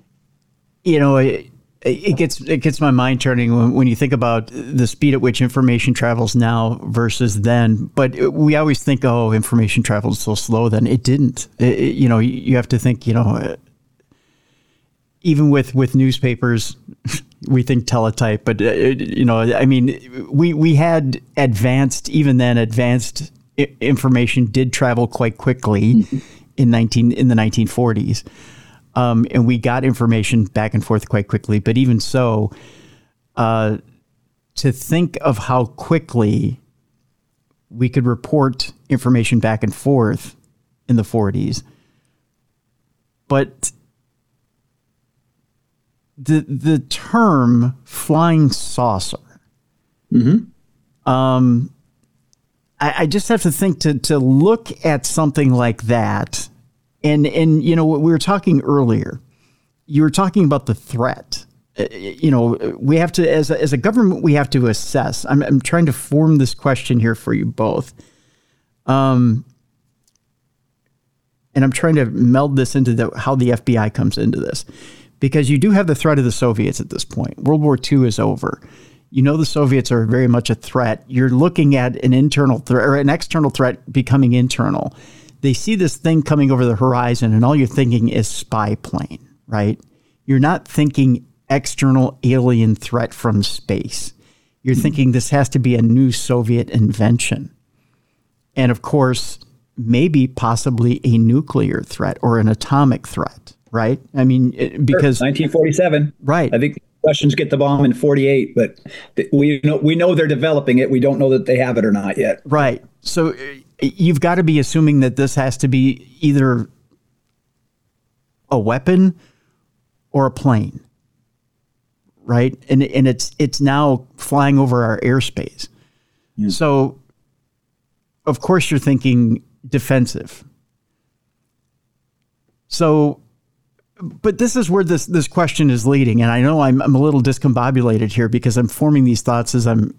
It gets my mind turning when you think about the speed at which information travels now versus then. But we always think, information traveled so slow then. It didn't. You have to think, even with newspapers, we think teletype, but we had advanced information did travel quite quickly in the 1940s. And we got information back and forth quite quickly. But even so, to think of how quickly we could report information back and forth in the 40s, but the term flying saucer, I just have to think to look at something like that. And what we were talking earlier, you were talking about the threat. We have to, as a government, we have to assess. I'm trying to form this question here for you both. And I'm trying to meld this into how the FBI comes into this. Because you do have the threat of the Soviets at this point. World War II is over. The Soviets are very much a threat. You're looking at an internal threat or an external threat becoming internal. They see this thing coming over the horizon, and all you're thinking is spy plane, right? You're not thinking external alien threat from space. You're thinking this has to be a new Soviet invention. And of course, maybe possibly a nuclear threat or an atomic threat, right? I mean, because 1947, right? I think the Russians get the bomb in 48, but we know they're developing it. We don't know that they have it or not yet. Right. So you've got to be assuming that this has to be either a weapon or a plane, right? And it's now flying over our airspace. Yeah. So, of course, you're thinking defensive. So, but this is where this question is leading, and I know I'm a little discombobulated here because I'm forming these thoughts as I'm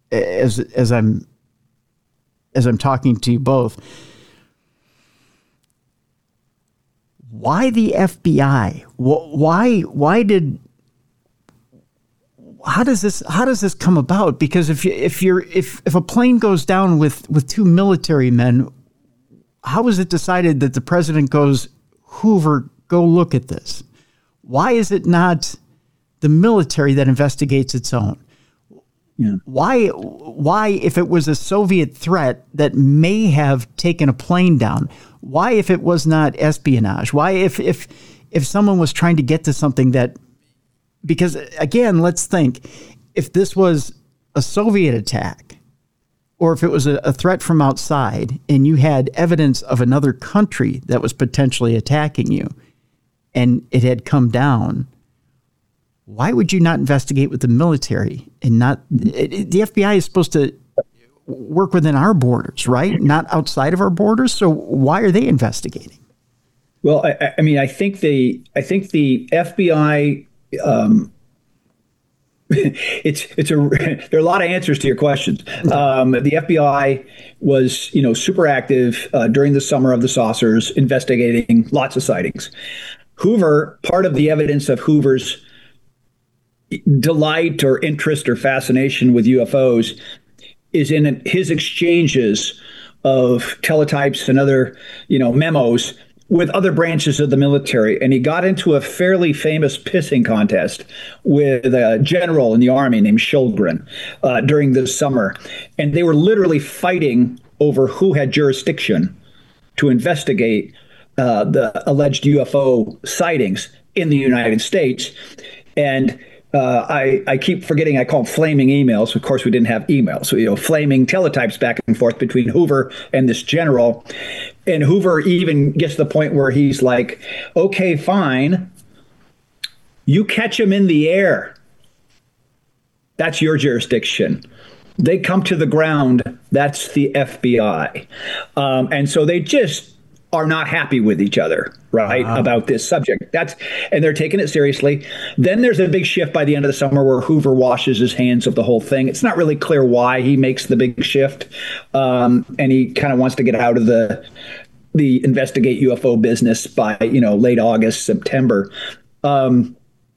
talking to you both. Why the FBI? How does this come about? Because if a plane goes down with two military men, how is it decided that the president goes, Hoover, go look at this? Why is it not the military that investigates its own? Yeah. Why, if it was a Soviet threat that may have taken a plane down, why, if it was not espionage? Why, if someone was trying to get to something that Because again, let's think, if this was a Soviet attack, or if it was a threat from outside and you had evidence of another country that was potentially attacking you and it had come down, why would you not investigate with the military and not the FBI is supposed to work within our borders, right? Not outside of our borders. So why are they investigating? Well, I mean, I think the FBI, there are a lot of answers to your questions. The FBI was, super active during the summer of the saucers, investigating lots of sightings. Hoover, part of the evidence of Hoover's delight or interest or fascination with UFOs is in his exchanges of teletypes and other, memos with other branches of the military. And he got into a fairly famous pissing contest with a general in the Army named Shulgren during the summer. And they were literally fighting over who had jurisdiction to investigate the alleged UFO sightings in the United States. And I keep forgetting I call them flaming emails. Of course, we didn't have emails. So, flaming teletypes back and forth between Hoover and this general. And Hoover even gets to the point where he's like, okay, fine. You catch them in the air. That's your jurisdiction. They come to the ground. That's the FBI. And so they just are not happy with each other, right, about this subject. And they're taking it seriously. Then there's a big shift by the end of the summer where Hoover washes his hands of the whole thing. It's not really clear why he makes the big shift, and he kind of wants to get out of the investigate UFO business by late August, September. The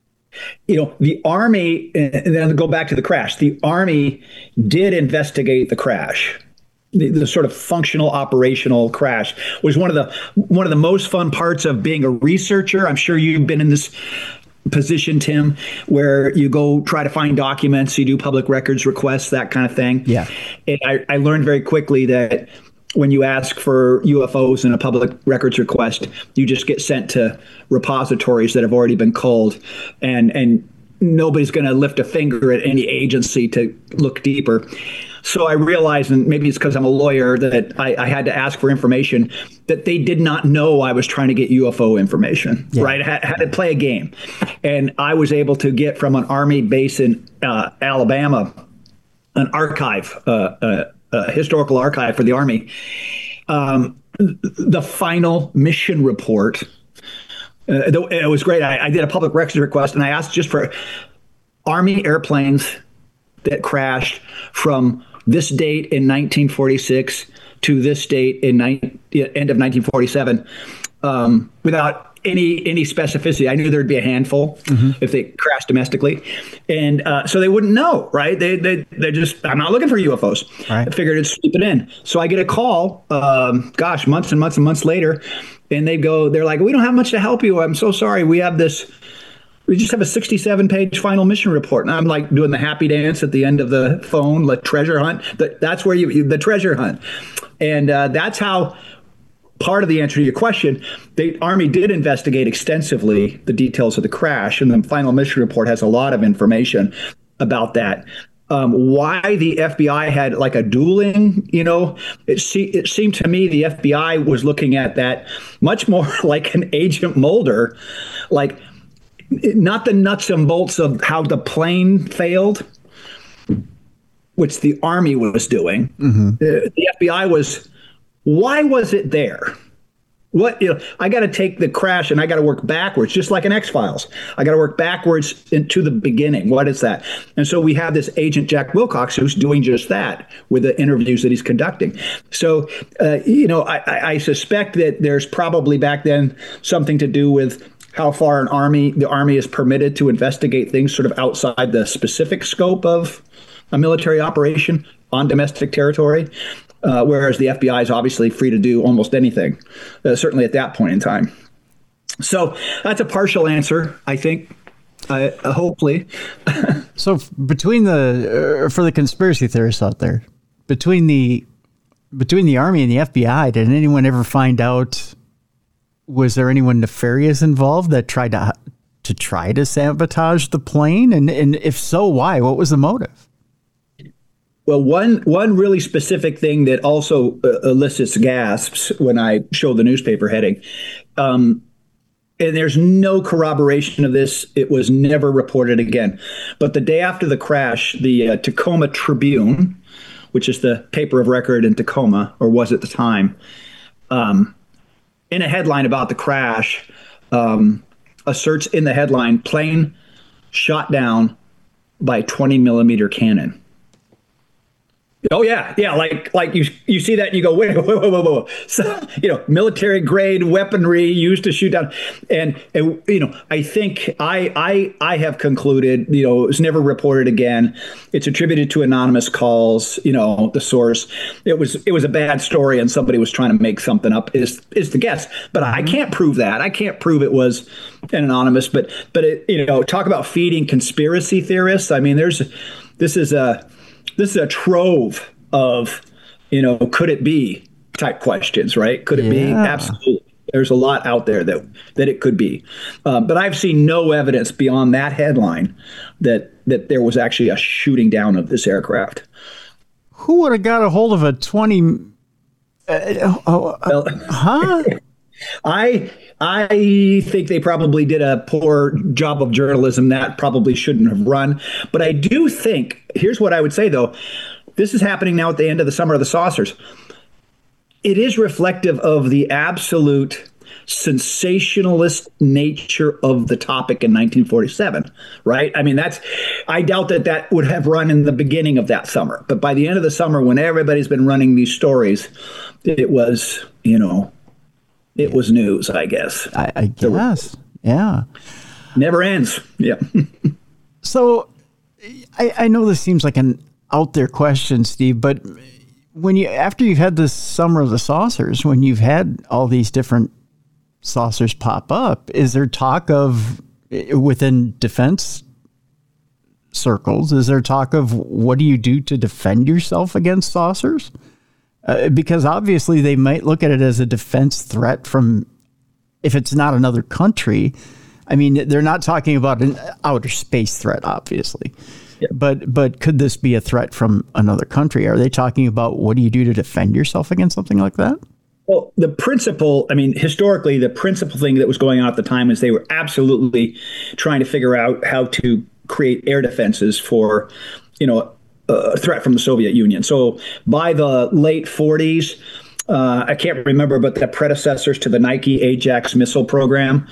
Army, and then go back to the crash. The Army did investigate the crash. The sort of functional operational crash was one of the most fun parts of being a researcher. I'm sure you've been in this position, Tim, where you go try to find documents, you do public records requests, that kind of thing. Yeah. And I learned very quickly that when you ask for UFOs in a public records request, you just get sent to repositories that have already been culled, and nobody's going to lift a finger at any agency to look deeper. So I realized, and maybe it's because I'm a lawyer, that I had to ask for information that they did not know I was trying to get UFO information, right? I had to play a game. And I was able to get from an Army base in Alabama, an archive, a historical archive for the Army, the final mission report. It was great. I did a public records request, and I asked just for Army airplanes that crashed from this date in 1946 to this date in end of 1947, without any specificity. I knew there'd be a handful if they crashed domestically, and so they wouldn't know, right? They just, I'm not looking for UFOs. Right. I figured I'd sweep it in. So I get a call, months and months and months later, and they're like, we don't have much to help you. I'm so sorry. We just have a 67-page final mission report. And I'm like doing the happy dance at the end of the phone, like treasure hunt. That's where the treasure hunt. And that's how part of the answer to your question, the Army did investigate extensively the details of the crash. And the final mission report has a lot of information about that. Why the FBI had like a dueling, it seemed to me the FBI was looking at that much more like an Agent Mulder, like, not the nuts and bolts of how the plane failed, which the Army was doing. The FBI was, why was it there? I got to take the crash and I got to work backwards, just like in X-Files. I got to work backwards into the beginning. What is that? And so we have this Agent Jack Wilcox who's doing just that with the interviews that he's conducting. So, I suspect that there's probably back then something to do with how far the Army is permitted to investigate things sort of outside the specific scope of a military operation on domestic territory, whereas the FBI is obviously free to do almost anything, certainly at that point in time. So that's a partial answer, I think, hopefully. So between for the conspiracy theorists out there, between the Army and the FBI, did anyone ever find out? Was there anyone nefarious involved that tried to to try to sabotage the plane? And if so, why? What was the motive? Well, one really specific thing that also elicits gasps when I show the newspaper heading, and there's no corroboration of this. It was never reported again. But the day after the crash, the Tacoma Tribune, which is the paper of record in Tacoma, or was at the time, in a headline about the crash, asserts in the headline, plane shot down by 20 millimeter cannon. Oh yeah, like you see that and you go, whoa. So, military grade weaponry used to shoot down, and I think I have concluded, it was never reported again. It's attributed to anonymous calls. The source. It was a bad story, and somebody was trying to make something up. Is the guess, but I can't prove that. I can't prove it was an anonymous. But talk about feeding conspiracy theorists. I mean, this is a trove of, could it be type questions, right? Could it be? Absolutely. There's a lot out there that it could be. But I've seen no evidence beyond that headline that there was actually a shooting down of this aircraft. Who would have got a hold of a 20? I think they probably did a poor job of journalism that probably shouldn't have run. But I do think, here's what I would say, though. This is happening now at the end of the Summer of the Saucers. It is reflective of the absolute sensationalist nature of the topic in 1947, right? I mean, I doubt that would have run in the beginning of that summer. But by the end of the summer, when everybody's been running these stories, it was, it was news, I guess. I guess. Yeah. Never ends. Yeah. So I know this seems like an out there question, Steve, but after you've had this Summer of the Saucers, when you've had all these different saucers pop up, is there talk of, within defense circles, is there talk of what do you do to defend yourself against saucers? Because obviously they might look at it as a defense threat from, if it's not another country. I mean, they're not talking about an outer space threat, obviously. Yeah. But could this be a threat from another country? Are they talking about what do you do to defend yourself against something like that? Well, historically, the principal thing that was going on at the time is they were absolutely trying to figure out how to create air defenses for, a threat from the Soviet Union. So by the late 40s, I can't remember, but the predecessors to the Nike Ajax missile program,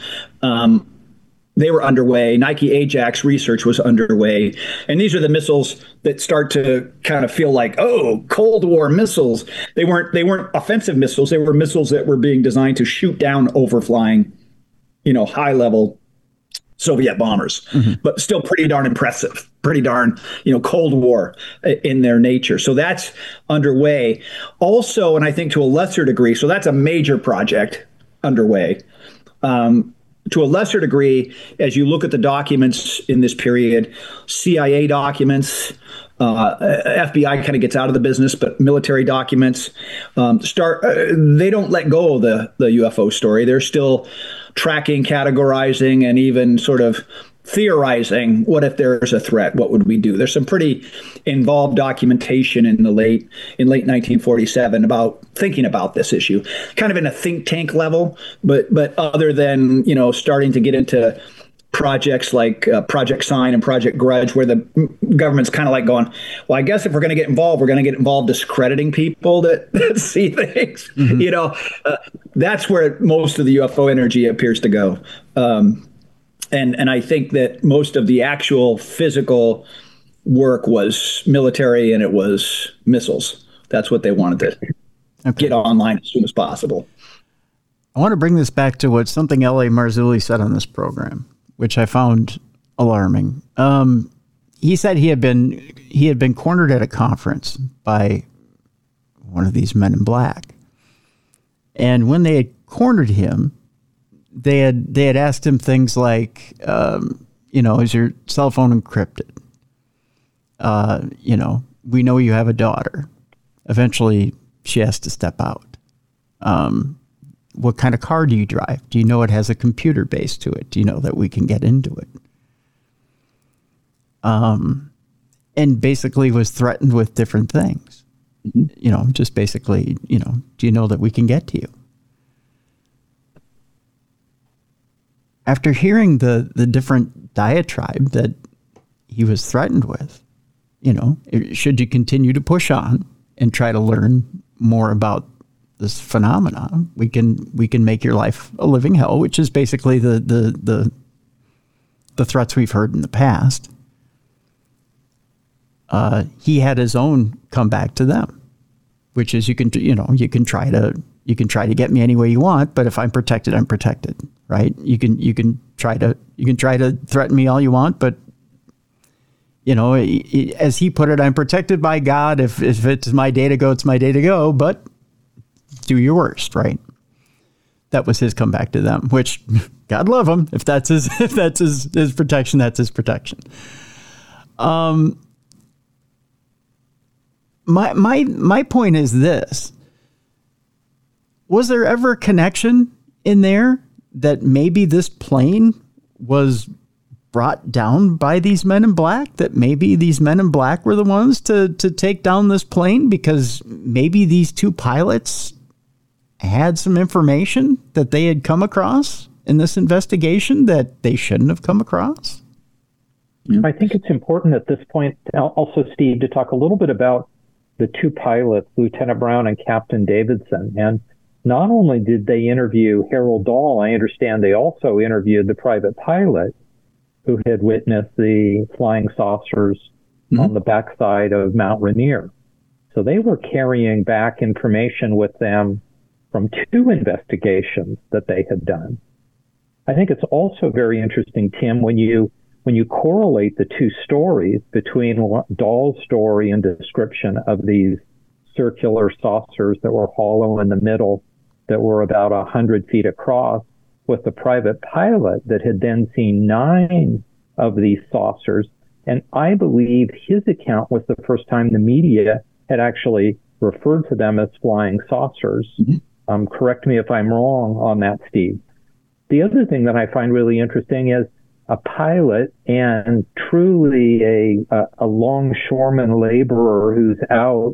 they were underway. Nike Ajax research was underway. And these are the missiles that start to kind of feel like, Cold War missiles. They weren't offensive missiles. They were missiles that were being designed to shoot down overflying, high level Soviet bombers, but still pretty darn impressive, pretty darn, Cold War in their nature. So that's underway. Also, and I think to a lesser degree, so that's a major project underway. To a lesser degree, as you look at the documents in this period, CIA documents, FBI kind of gets out of the business, but military documents they don't let go of the UFO story. They're still tracking, categorizing, and even sort of theorizing, what if there's a threat? What would we do? There's some pretty involved documentation in late 1947 about thinking about this issue, kind of in a think tank level, but other than, starting to get into projects like Project Sign and Project Grudge, where the government's kind of like going, well, I guess if we're going to get involved, we're going to get involved discrediting people that see things. That's where most of the UFO energy appears to go. And I think that most of the actual physical work was military, and it was missiles. That's what they wanted to get online as soon as possible. I want to bring this back to something L.A. Marzulli said on this program, which I found alarming. He said he had been cornered at a conference by one of these men in black. And when they had cornered him, they had asked him things like, is your cell phone encrypted? We know you have a daughter. Eventually, she has to step out. What kind of car do you drive? Do you know it has a computer base to it? Do you know that we can get into it? And basically was threatened with different things. Just basically, do you know that we can get to you? After hearing the different diatribe that he was threatened with, should you continue to push on and try to learn more about this phenomenon, we can make your life a living hell, which is basically the threats we've heard in the past. He had his own comeback to them, which is you can try to get me any way you want, but if I'm protected, I'm protected, right? You can try to threaten me all you want, but as he put it, I'm protected by God. If it's my day to go, it's my day to go, but do your worst, right? That was his comeback to them, which God love him. If that's his protection, that's his protection. My point is this. Was there ever a connection in there that maybe this plane was brought down by these men in black, that maybe these men in black were the ones to take down this plane because maybe these two pilots had some information that they had come across in this investigation that they shouldn't have come across? I think it's important at this point also, Steve, to talk a little bit about the two pilots, Lieutenant Brown and Captain Davidson. And not only did they interview Harold Dahl, I understand they also interviewed the private pilot who had witnessed the flying saucers on the backside of Mount Rainier. So they were carrying back information with them from two investigations that they had done. I think it's also very interesting, Tim, when you correlate the two stories between Dahl's story and description of these circular saucers that were hollow in the middle, that were about 100 feet across, with the private pilot that had then seen 9 of these saucers. And I believe his account was the first time the media had actually referred to them as flying saucers. Correct me if I'm wrong on that, Steve. The other thing that I find really interesting is a pilot and truly a longshoreman laborer who's out,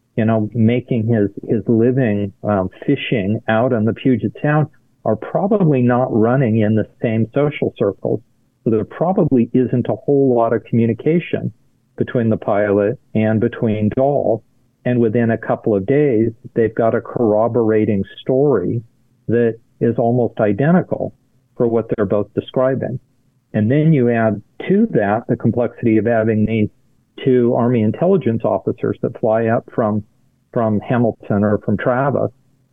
making his living fishing out on the Puget Sound are probably not running in the same social circles. So there probably isn't a whole lot of communication between the pilot and between Dahl. And within a couple of days, they've got a corroborating story that is almost identical for what they're both describing. And then you add to that the complexity of having these two Army intelligence officers that fly up from Hamilton or from Travis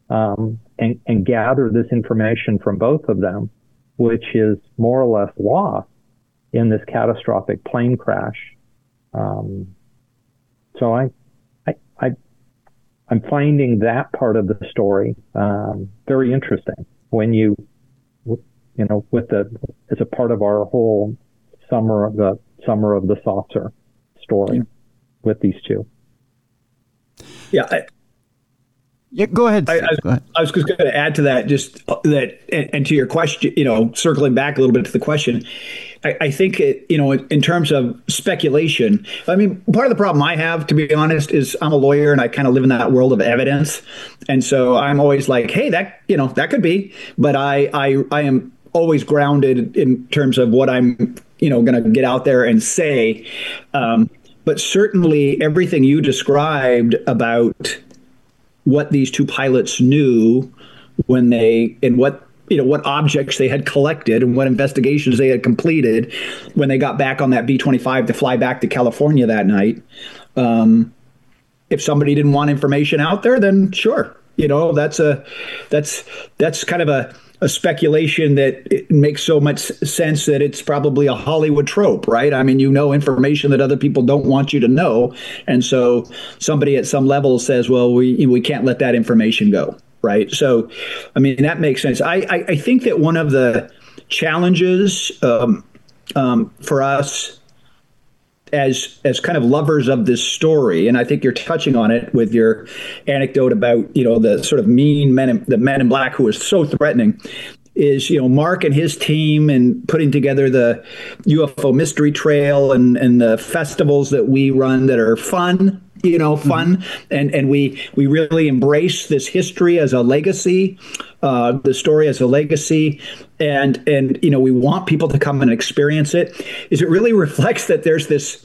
and gather this information from both of them, which is more or less lost in this catastrophic plane crash. So I'm finding that part of the story very interesting when as a part of our whole summer of the saucer story with these two. Yeah. Go ahead. I was just going to add to that, and to your question, circling back a little bit to the question. I think, in terms of speculation, I mean, part of the problem I have, to be honest, is I'm a lawyer and I kind of live in that world of evidence. And so I'm always like, hey, that could be. But I am always grounded in terms of what I'm, going to get out there and say. But certainly everything you described about what these two pilots knew what objects they had collected and what investigations they had completed when they got back on that B-25 to fly back to California that night. If somebody didn't want information out there, then sure, that's kind of a speculation that it makes so much sense that it's probably a Hollywood trope, right? I mean, information that other people don't want you to know. And so somebody at some level says, well, we can't let that information go, right? So, I mean, that makes sense. I think that one of the challenges for us as kind of lovers of this story, and I think you're touching on it with your anecdote about, the sort of mean the men in black who was so threatening, is, Mark and his team and putting together the UFO Mystery Trail and the festivals that we run that are fun. Fun. And we really embrace this history as a legacy, the story as a legacy. And we want people to come and experience it. It really reflects that there's this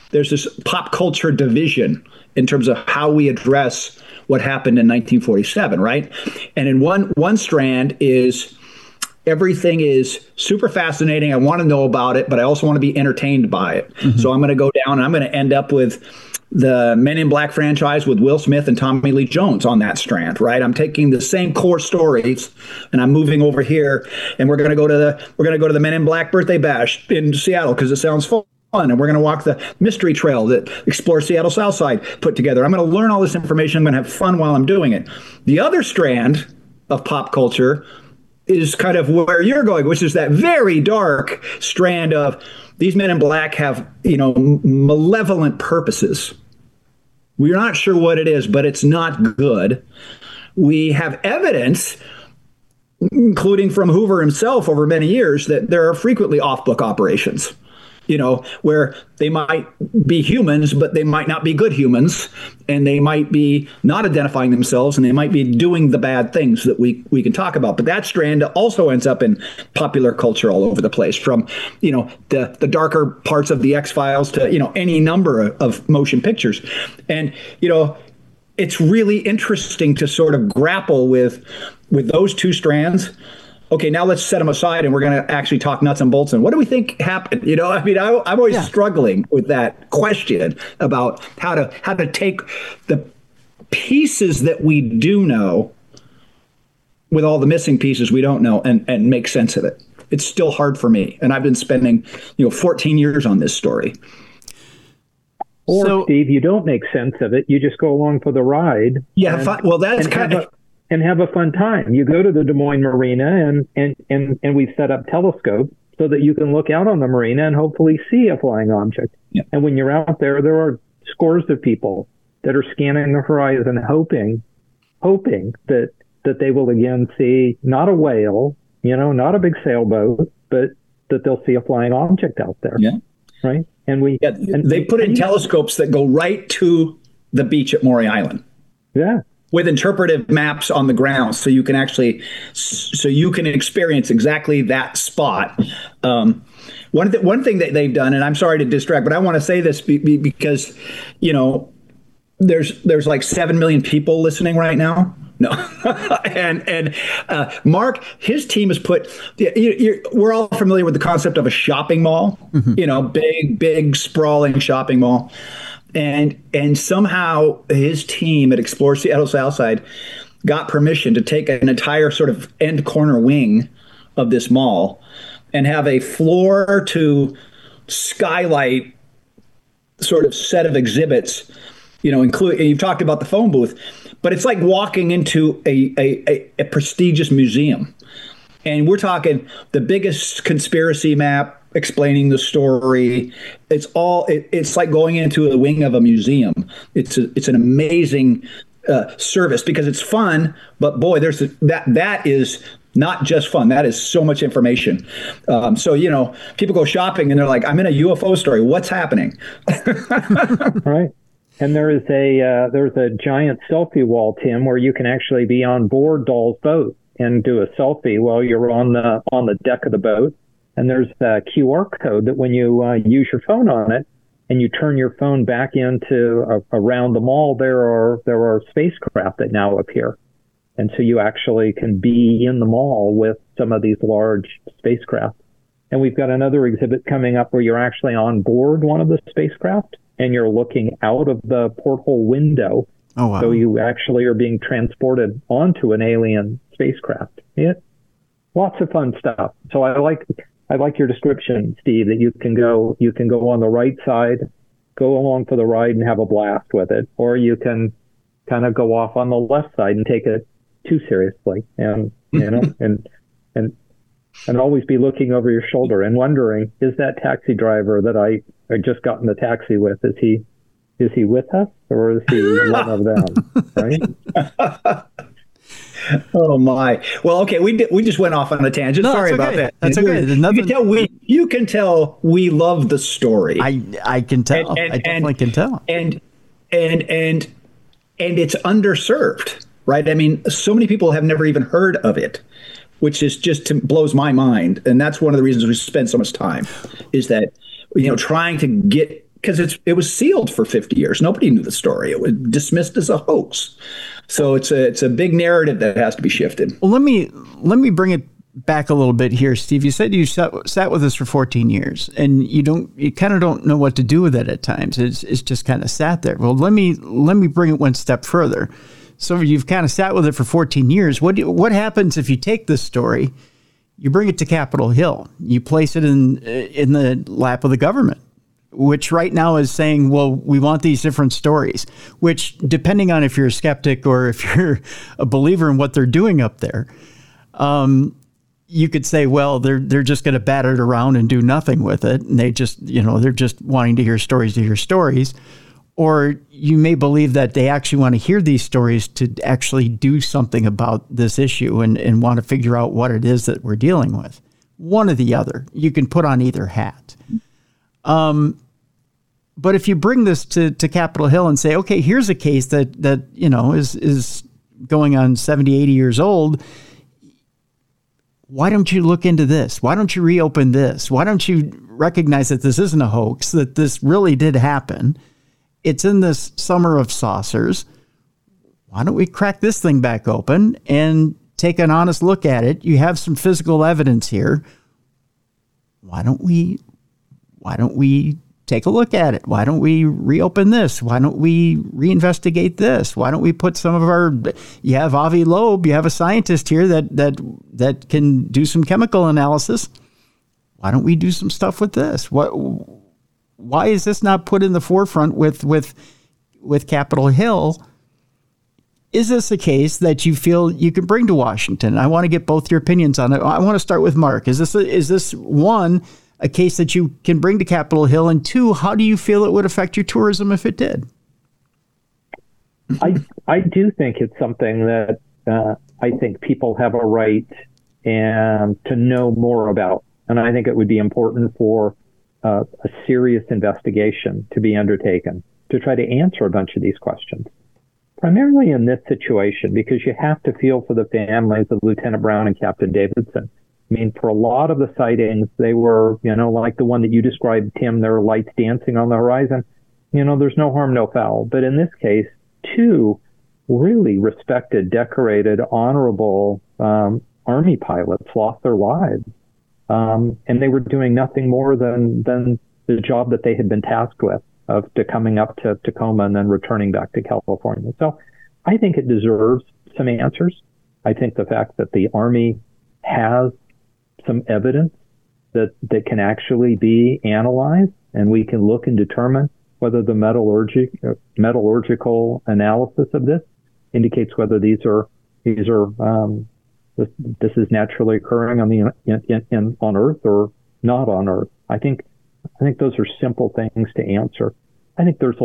pop culture division in terms of how we address what happened in 1947, right? And in one strand is everything is super fascinating. I want to know about it, but I also want to be entertained by it. Mm-hmm. So I'm going to go down and I'm going to end up with the Men in Black franchise with Will Smith and Tommy Lee Jones on that strand, right? I'm taking the same core stories and I'm moving over here, and we're going to go to the Men in Black birthday bash in Seattle because it sounds fun. And we're going to walk the mystery trail that explores Seattle Southside put together. I'm going to learn all this information. I'm going to have fun while I'm doing it. The other strand of pop culture is kind of where you're going, which is that very dark strand of these Men in Black have, malevolent purposes. We're not sure what it is, but it's not good. We have evidence, including from Hoover himself over many years, that there are frequently off-book operations, where they might be humans, but they might not be good humans, and they might be not identifying themselves, and they might be doing the bad things that we can talk about. But that strand also ends up in popular culture all over the place, from, the darker parts of the X-Files to, any number of motion pictures. And, it's really interesting to sort of grapple with those two strands. Okay, now let's set them aside, and we're going to actually talk nuts and bolts. And what do we think happened? I'm always struggling with that question about how to take the pieces that we do know with all the missing pieces we don't know and make sense of it. It's still hard for me, and I've been spending 14 years on this story. Or, Steve, you don't make sense of it. You just go along for the ride. Yeah, well, that's kind of... And have a fun time. You go to the Des Moines Marina and we set up telescopes so that you can look out on the marina and hopefully see a flying object. Yeah. And when you're out there are scores of people that are scanning the horizon, hoping that they will again see not a whale, not a big sailboat, but that they'll see a flying object out there. Yeah. Right. And they put in telescopes that go right to the beach at Maury Island. Yeah. With interpretive maps on the ground, so you can experience exactly that spot. One thing that they've done, and I'm sorry to distract, but I want to say this because there's like 7 million people listening right now. No, and Mark, his team has put. We're all familiar with the concept of a shopping mall. Mm-hmm. Big sprawling shopping mall. And somehow his team at Explore Seattle Southside got permission to take an entire sort of end corner wing of this mall and have a floor to skylight sort of set of exhibits, including, you've talked about the phone booth, but it's like walking into a prestigious museum. And we're talking the biggest conspiracy map explaining the story. It's like going into the wing of a museum. It's an amazing service because it's fun, but boy, that is not just fun. That is so much information. So people go shopping and they're like, I'm in a UFO story. What's happening? Right. And there's a giant selfie wall, Tim, where you can actually be on board Dahl's boat and do a selfie while you're on the deck of the boat. And there's a QR code that when you use your phone on it and you turn your phone back into around the mall, there are spacecraft that now appear. And so you actually can be in the mall with some of these large spacecraft. And we've got another exhibit coming up where you're actually on board one of the spacecraft and you're looking out of the porthole window. Oh, wow. So you actually are being transported onto an alien spacecraft. Lots of fun stuff. So I like your description, Steve, that you can go on the right side, go along for the ride and have a blast with it, or you can kind of go off on the left side and take it too seriously, and and always be looking over your shoulder and wondering, is that taxi driver that I I just got in the taxi with. Is he with us, or is he one of them? Right? Oh my! Well, okay, we just went off on a tangent. No, Sorry okay. about that. That's okay. You can tell we love the story. I can tell. I definitely can tell. And it's underserved, right? I mean, so many people have never even heard of it, which is just blows my mind. And that's one of the reasons we spend so much time, is that trying to get, because it was sealed for 50 years. Nobody knew the story. It was dismissed as a hoax. So it's a big narrative that has to be shifted. Well, let me bring it back a little bit here, Steve. You said you sat with us for 14 years, and you kind of don't know what to do with it at times. It's just kind of sat there. Well, let me bring it one step further. So you've kind of sat with it for 14 years. What happens if you take this story, you bring it to Capitol Hill, you place it in the lap of the government, which right now is saying, well, we want these different stories, which, depending on if you're a skeptic or if you're a believer in what they're doing up there, you could say, well, they're just going to bat it around and do nothing with it. And they're just wanting to hear stories. Or you may believe that they actually want to hear these stories to actually do something about this issue and want to figure out what it is that we're dealing with. One or the other. You can put on either hat. But if you bring this to Capitol Hill and say, okay, here's a case that is going on 70, 80 years old, why don't you look into this? Why don't you reopen this? Why don't you recognize that this isn't a hoax, that this really did happen? It's in this summer of saucers. Why don't we crack this thing back open and take an honest look at it? You have some physical evidence here. Why don't we take a look at it? Why don't we reopen this? Why don't we reinvestigate this? Why don't we put some of you have Avi Loeb, you have a scientist here that can do some chemical analysis. Why don't we do some stuff with this? Why is this not put in the forefront with Capitol Hill? Is this a case that you feel you can bring to Washington? I want to get both your opinions on it. I want to start with Mark. Is this one, a case that you can bring to Capitol Hill? And two, how do you feel it would affect your tourism if it did? I do think it's something that I think people have a right to know more about. And I think it would be important for a serious investigation to be undertaken to try to answer a bunch of these questions, primarily in this situation, because you have to feel for the families of Lieutenant Brown and Captain Davidson. I mean, for a lot of the sightings, they were, like the one that you described, Tim, there were lights dancing on the horizon. There's no harm, no foul. But in this case, two really respected, decorated, honorable Army pilots lost their lives. And they were doing nothing more than the job that they had been tasked with, of coming up to Tacoma and then returning back to California. So I think it deserves some answers. I think the fact that the Army has some evidence that can actually be analyzed, and we can look and determine whether the metallurgical analysis of this indicates whether this is naturally occurring on Earth or not on Earth. I think those are simple things to answer. I think there's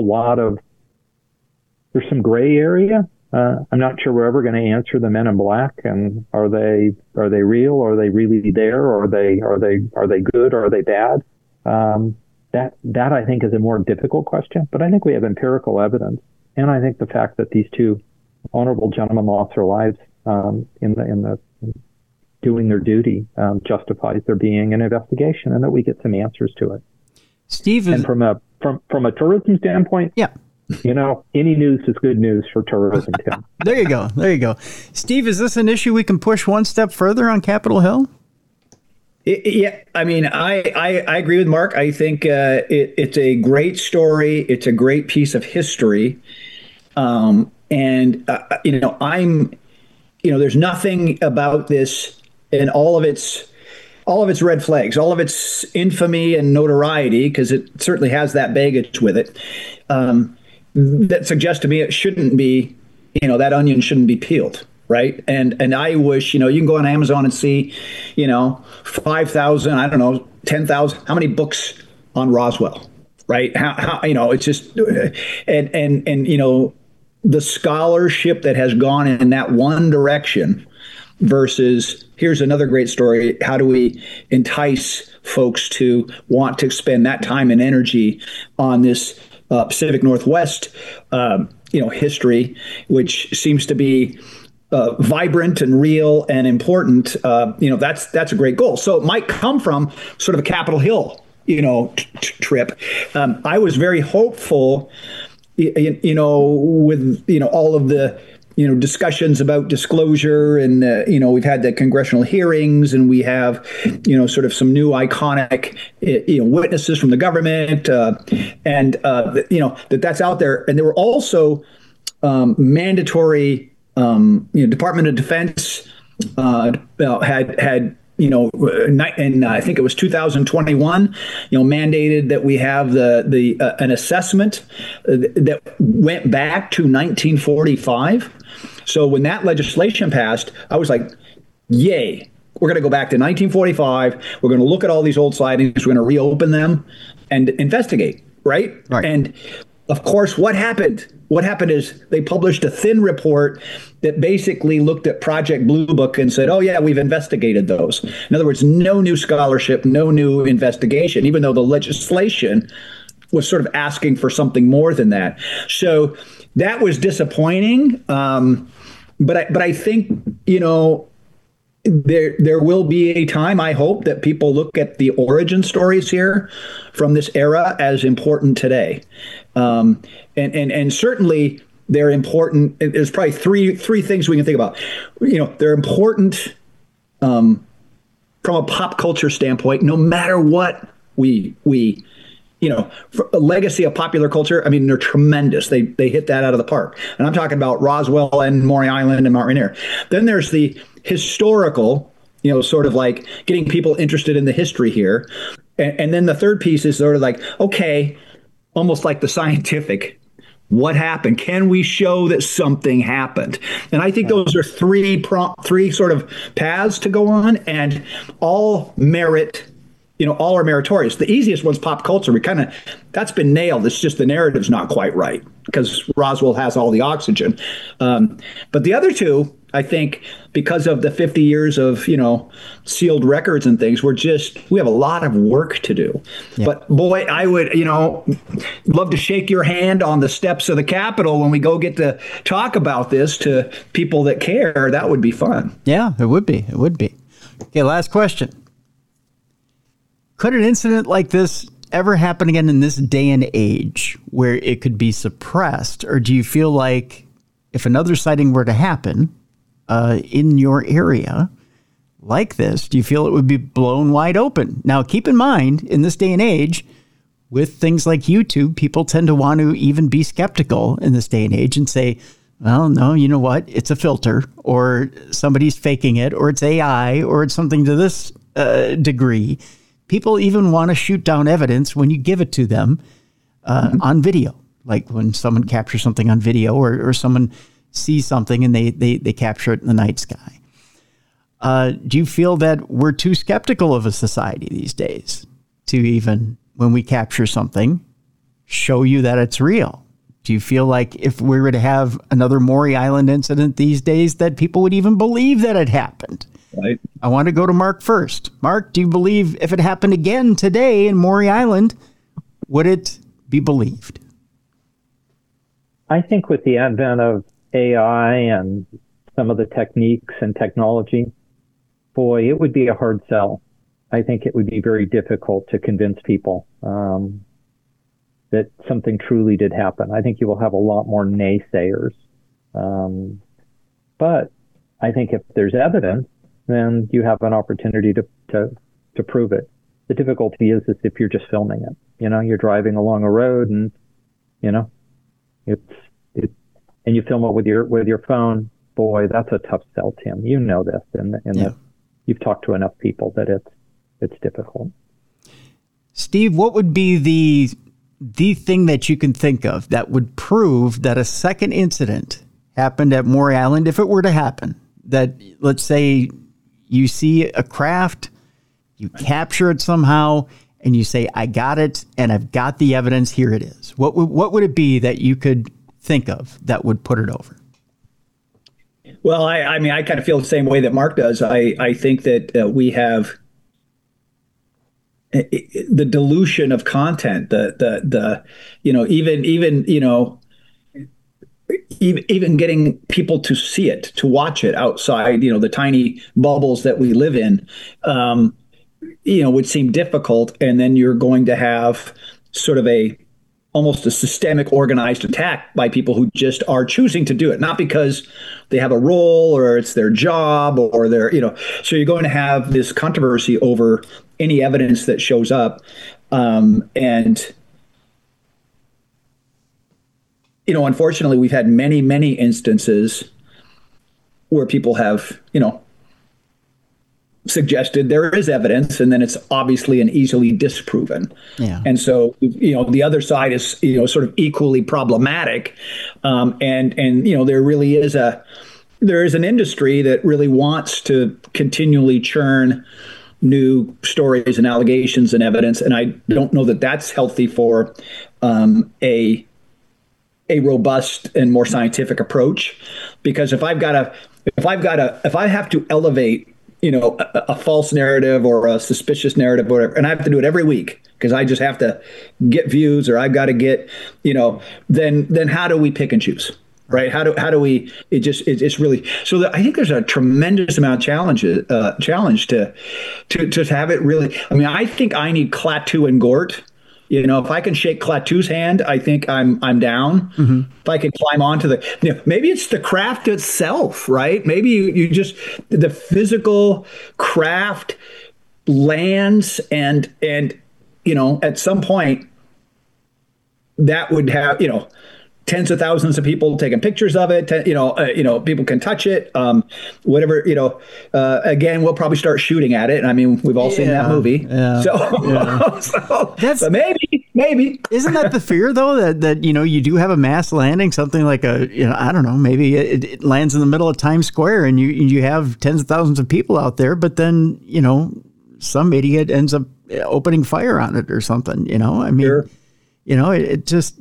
some gray area. I'm not sure we're ever going to answer the men in black, and are they real? Are they really there? Or are they good? Or are they bad? That I think is a more difficult question. But I think we have empirical evidence, and I think the fact that these two honorable gentlemen lost their lives in doing their duty justifies there being an investigation, and that we get some answers to it. Steve, and from a tourism standpoint, yeah. Any news is good news for tourism, Tim. There you go. Steve, is this an issue we can push one step further on Capitol Hill? Yeah, I mean, I agree with Mark. I think it's a great story. It's a great piece of history. There's nothing about this and all of its red flags, all of its infamy and notoriety, because it certainly has that baggage with it. That suggests to me it shouldn't be, that onion shouldn't be peeled, right? And I wish, you can go on Amazon and see, 5,000, 10,000, how many books on Roswell, right? How it's just, and the scholarship that has gone in that one direction versus here's another great story. How do we entice folks to want to spend that time and energy on this Pacific Northwest, history, which seems to be vibrant and real and important. That's a great goal. So it might come from sort of a Capitol Hill, trip. I was very hopeful, with all of the discussions about disclosure, and we've had the congressional hearings, and we have sort of some new iconic witnesses from the government, and that's out there. And there were also mandatory Department of Defense had and I think it was 2021, mandated that we have an assessment that went back to 1945. So when that legislation passed, I was like, yay, we're going to go back to 1945. We're going to look at all these old sightings. We're going to reopen them and investigate, right? And of course, what happened? What happened is they published a thin report that basically looked at Project Blue Book and said, oh, yeah, we've investigated those. In other words, no new scholarship, no new investigation, even though the legislation was sort of asking for something more than that. So that was disappointing. But I think, there will be a time, I hope, that people look at the origin stories here from this era as important today. And certainly they're important. There's probably three things we can think about. They're important from a pop culture standpoint, no matter what we a legacy of popular culture. I mean, they're tremendous. They hit that out of the park. And I'm talking about Roswell and Maury Island and Mount Rainier. Then there's the historical, sort of like getting people interested in the history here. And then the third piece is sort of like, okay, almost like the scientific. What happened? Can we show that something happened? And I think those are three sort of paths to go on, and all merit. All are meritorious. The easiest one's pop culture. That's been nailed. It's just the narrative's not quite right because Roswell has all the oxygen. But the other two, I think, because of the 50 years of, sealed records and things, we have a lot of work to do. Yeah. But boy, I would, love to shake your hand on the steps of the Capitol when we go get to talk about this to people that care. That would be fun. Yeah, it would be. It would be. Okay, last question. Could an incident like this ever happen again in this day and age where it could be suppressed? Or do you feel like if another sighting were to happen in your area like this, do you feel it would be blown wide open? Now, keep in mind, in this day and age, with things like YouTube, people tend to want to even be skeptical in this day and age and say, well, no, you know what? It's a filter, or somebody's faking it, or it's AI, or it's something to this degree. People even want to shoot down evidence when you give it to them on video, like when someone captures something on video, or someone sees something and they capture it in the night sky. Do you feel that we're too skeptical of a society these days to even, when we capture something, show you that it's real? Do you feel like if we were to have another Maury Island incident these days, that people would even believe that it happened? Right. I want to go to Mark first. Mark, do you believe if it happened again today in Maury Island, would it be believed? I think with the advent of AI and some of the techniques and technology, boy, it would be a hard sell. I think it would be very difficult to convince people that something truly did happen. I think you will have a lot more naysayers. But I think if there's evidence, then you have an opportunity to prove it. The difficulty is if you're just filming it. You're driving along a road and, and you film it with your phone. Boy, that's a tough sell, Tim. You know this, and yeah. You've talked to enough people that it's difficult. Steve, what would be the thing that you can think of that would prove that a second incident happened at Maury Island, if it were to happen? That, let's say, you see a craft, you capture it somehow, and you say, I got it, and I've got the evidence, here it is. What would it be that you could think of that would put it over? Well, I mean, I kind of feel the same way that Mark does. I think that we have the dilution of content, even getting people to see it, to watch it outside, the tiny bubbles that we live in, would seem difficult. And then you're going to have sort of almost a systemic organized attack by people who just are choosing to do it, not because they have a role or it's their job or so you're going to have this controversy over any evidence that shows up. Unfortunately, we've had many, many instances where people have, suggested there is evidence, and then it's obviously and easily disproven. Yeah. And so, the other side is, sort of equally problematic. And there really is an industry that really wants to continually churn new stories and allegations and evidence. And I don't know that that's healthy for a robust and more scientific approach, because if I have to elevate, a false narrative or a suspicious narrative, or whatever, and I have to do it every week because I just have to get views, or I've got to get, then how do we pick and choose? Right? How do we? It's really so. I think there's a tremendous amount of challenge to have it really. I mean, I think I need Klaatu and Gort. If I can shake Klaatu's hand, I think I'm down. Mm-hmm. If I can climb onto maybe it's the craft itself, right? Maybe you just the physical craft lands and at some point that would have tens of thousands of people taking pictures of it. People can touch it. Whatever. Again, we'll probably start shooting at it. I mean, we've all seen that movie. Yeah, so maybe. Isn't that the fear though, that you do have a mass landing, something like I don't know, maybe it lands in the middle of Times Square, and you have tens of thousands of people out there, but then some idiot ends up opening fire on it or something. I mean. Sure. It just,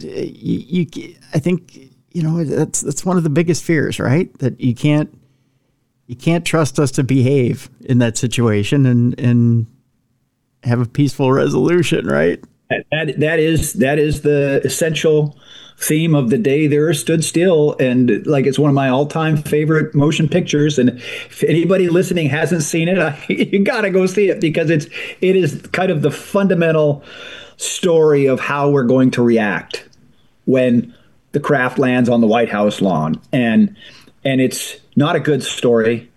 I think, that's one of the biggest fears, right? That you can't trust us to behave in that situation and have a peaceful resolution, right? That is the essential theme of The Day the Earth Stood Still. And it's one of my all-time favorite motion pictures. And if anybody listening hasn't seen it, you got to go see it, because it is kind of the fundamental story of how we're going to react when the craft lands on the White House lawn. And it's not a good story,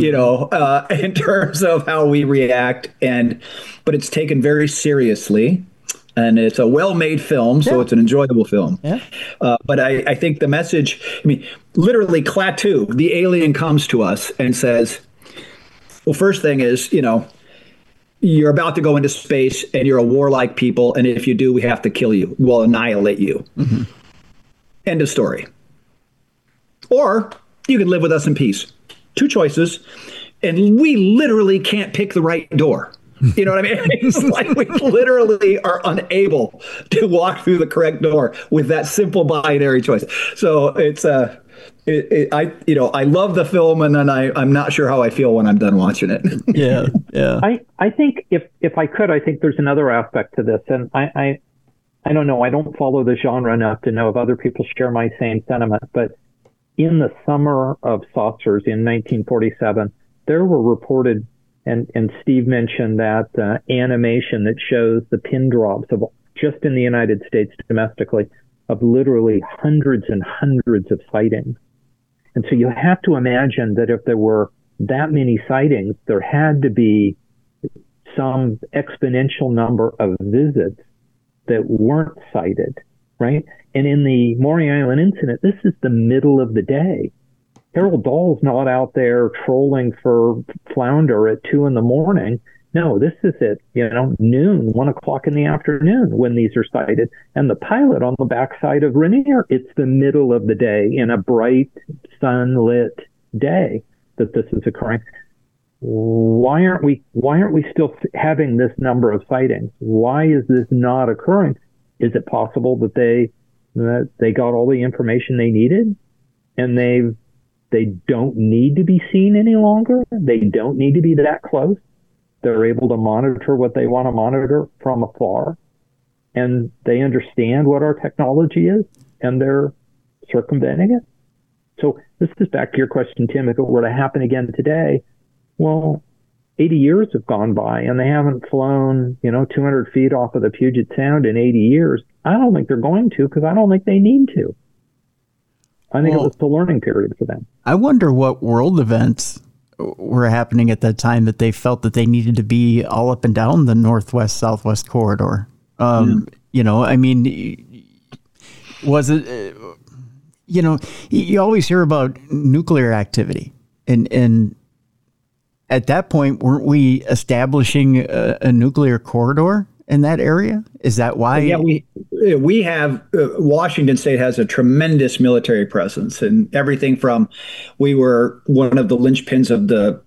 in terms of how we react, but it's taken very seriously, and it's a well-made film, so it's an enjoyable film. Yeah. But I think the message, literally Klaatu, the alien, comes to us and says, well, first thing is, you're about to go into space and you're a warlike people. And if you do, we have to kill you. We'll annihilate you. Mm-hmm. End of story. Or you can live with us in peace. Two choices. And we literally can't pick the right door. You know what I mean? It's like we literally are unable to walk through the correct door with that simple binary choice. So it's I love the film, and then I'm not sure how I feel when I'm done watching it. Yeah. I think if I could, I think there's another aspect to this, and I don't know. I don't follow the genre enough to know if other people share my same sentiment. But in the summer of saucers in 1947, there were reported, and Steve mentioned that animation that shows the pin drops of just in the United States domestically of literally hundreds and hundreds of sightings. And so you have to imagine that if there were that many sightings, there had to be some exponential number of visits that weren't cited, right? And in the Maury Island incident, this is the middle of the day. Harold Dahl's not out there trolling for flounder at 2 a.m. No, this is at, noon, 1 o'clock in the afternoon when these are sighted. And the pilot on the backside of Rainier, it's the middle of the day in a bright, sunlit day that this is occurring. why aren't we still having this number of sightings? Why is this not occurring? Is it possible that they got all the information they needed and they don't need to be seen any longer? They don't need to be that close. They're able to monitor what they want to monitor from afar, and they understand what our technology is, and they're circumventing it. So this is back to your question, Tim. If it were to happen again today, well, 80 years have gone by and they haven't flown, 200 feet off of the Puget Sound in 80 years. I don't think they're going to, because I don't think they need to. I think it was the learning period for them. I wonder what world events were happening at that time that they felt that they needed to be all up and down the northwest-southwest corridor. I mean, was it, you always hear about nuclear activity, and at that point, weren't we establishing a nuclear corridor in that area? Is that why? Yeah, we have Washington State has a tremendous military presence, and everything from we were one of the linchpins of the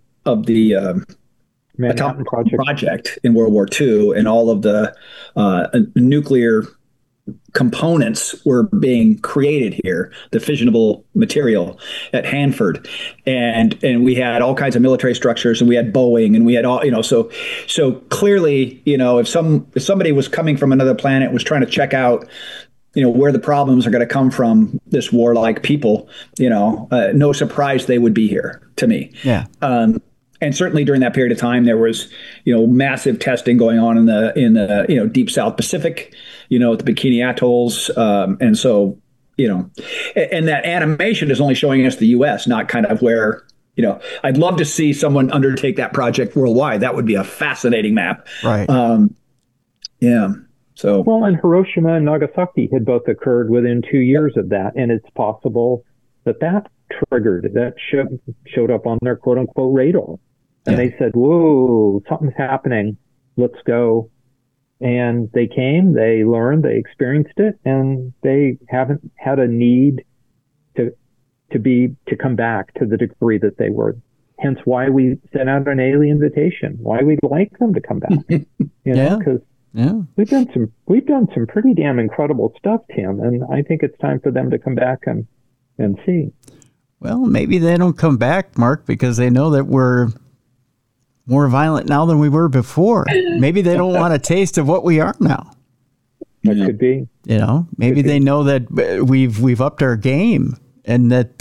Manhattan Project in World War II, and all of the nuclear components were being created here, the fissionable material at Hanford, and we had all kinds of military structures, and we had Boeing, and we had all, so clearly, if somebody was coming from another planet, was trying to check out, where the problems are going to come from, this warlike people, no surprise they would be here, to me. Yeah. And certainly during that period of time, there was, massive testing going on in the deep South Pacific, at the Bikini Atolls, and so, and that animation is only showing us the U.S., not kind of where, I'd love to see someone undertake that project worldwide. That would be a fascinating map. Right. Yeah. So. Well, and Hiroshima and Nagasaki had both occurred within 2 years of that, and it's possible that triggered, that showed up on their quote unquote radar. And they said, whoa, something's happening. Let's go. And they came, they learned, they experienced it, and they haven't had a need to come back to the degree that they were. Hence why we sent out an alien invitation, why we'd like them to come back. Because we've done some pretty damn incredible stuff, Tim, and I think it's time for them to come back and see. Well, maybe they don't come back, Mark, because they know that we're more violent now than we were before. Maybe they don't want a taste of what we are now. That could be. Maybe they know that we've upped our game, and that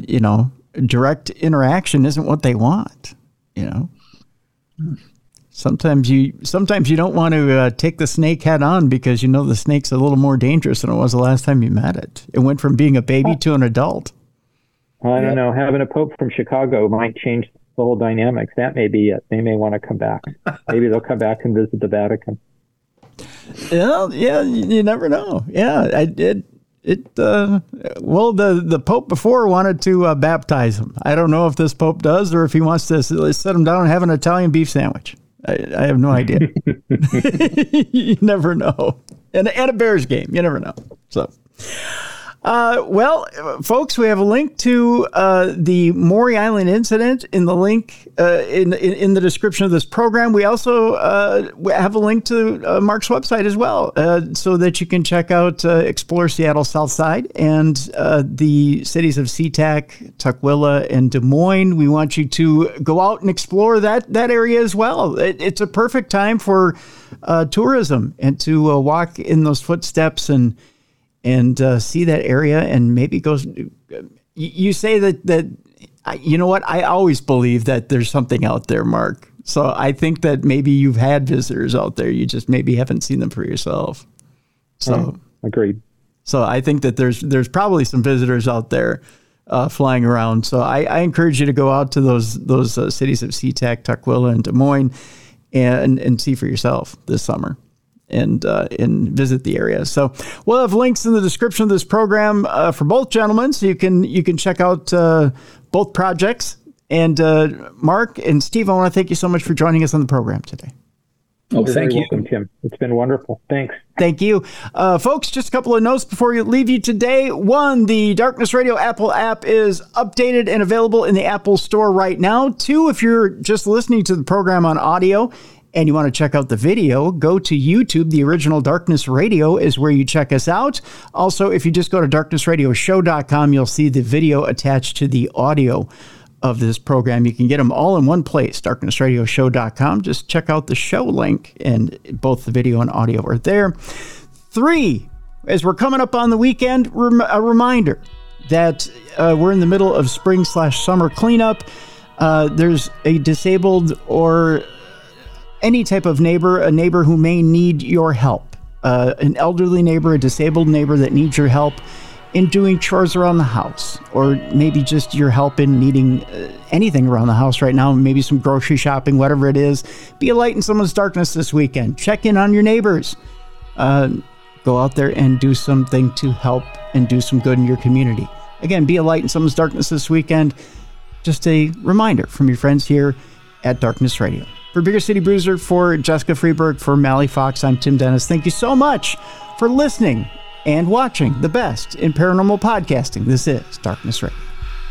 direct interaction isn't what they want. Sometimes you don't want to take the snake head on, because the snake's a little more dangerous than it was the last time you met it. It went from being a baby to an adult. I don't know. Having a pope from Chicago might change the whole dynamics. That may be it. They may want to come back. Maybe they'll come back and visit the Vatican. Yeah, you never know. Yeah, I did. Well, the Pope before wanted to baptize him. I don't know if this Pope does, or if he wants to sit him down and have an Italian beef sandwich. I have no idea. You never know. And a Bears game. You never know. So. Well, folks, we have a link to the Maury Island incident in the link in the description of this program. We also have a link to Mark's website as well, so that you can check out Explore Seattle Southside and the cities of SeaTac, Tukwila, and Des Moines. We want you to go out and explore that area as well. It's a perfect time for tourism, and to walk in those footsteps and see that area, and maybe go. You say that you know what? I always believe that there's something out there, Mark. So I think that maybe you've had visitors out there. You just maybe haven't seen them for yourself. So agreed. So I think that there's probably some visitors out there flying around. So I encourage you to go out to those cities of SeaTac, Tukwila, and Des Moines, and see for yourself this summer. And visit the area. So we'll have links in the description of this program for both gentlemen, so you can check out both projects. And Mark and Steve, I want to thank you so much for joining us on the program today. Oh, You're thank very you. welcome, Tim. It's been wonderful. Thanks. Thank you. Folks, just a couple of notes before we leave you today. One, the Darkness Radio Apple app is updated and available in the Apple Store right now. Two, if you're just listening to the program on audio and you want to check out the video, go to YouTube. The original Darkness Radio is where you check us out. Also, if you just go to darknessradioshow.com, you'll see the video attached to the audio of this program. You can get them all in one place, darknessradioshow.com. Just check out the show link, and both the video and audio are there. 3, as we're coming up on the weekend, a reminder that we're in the middle of spring/summer cleanup. There's a disabled or any type of neighbor, a neighbor who may need your help, an elderly neighbor, a disabled neighbor that needs your help in doing chores around the house, or maybe just your help in needing anything around the house right now, maybe some grocery shopping, whatever it is. Be a light in someone's darkness this weekend. Check in on your neighbors. Go out there and do something to help and do some good in your community. Again, be a light in someone's darkness this weekend. Just a reminder from your friends here at Darkness Radio. For Bigger City Bruiser, for Jessica Freeberg, for Mally Fox, I'm Tim Dennis. Thank you so much for listening and watching the best in paranormal podcasting. This is Darkness Radio.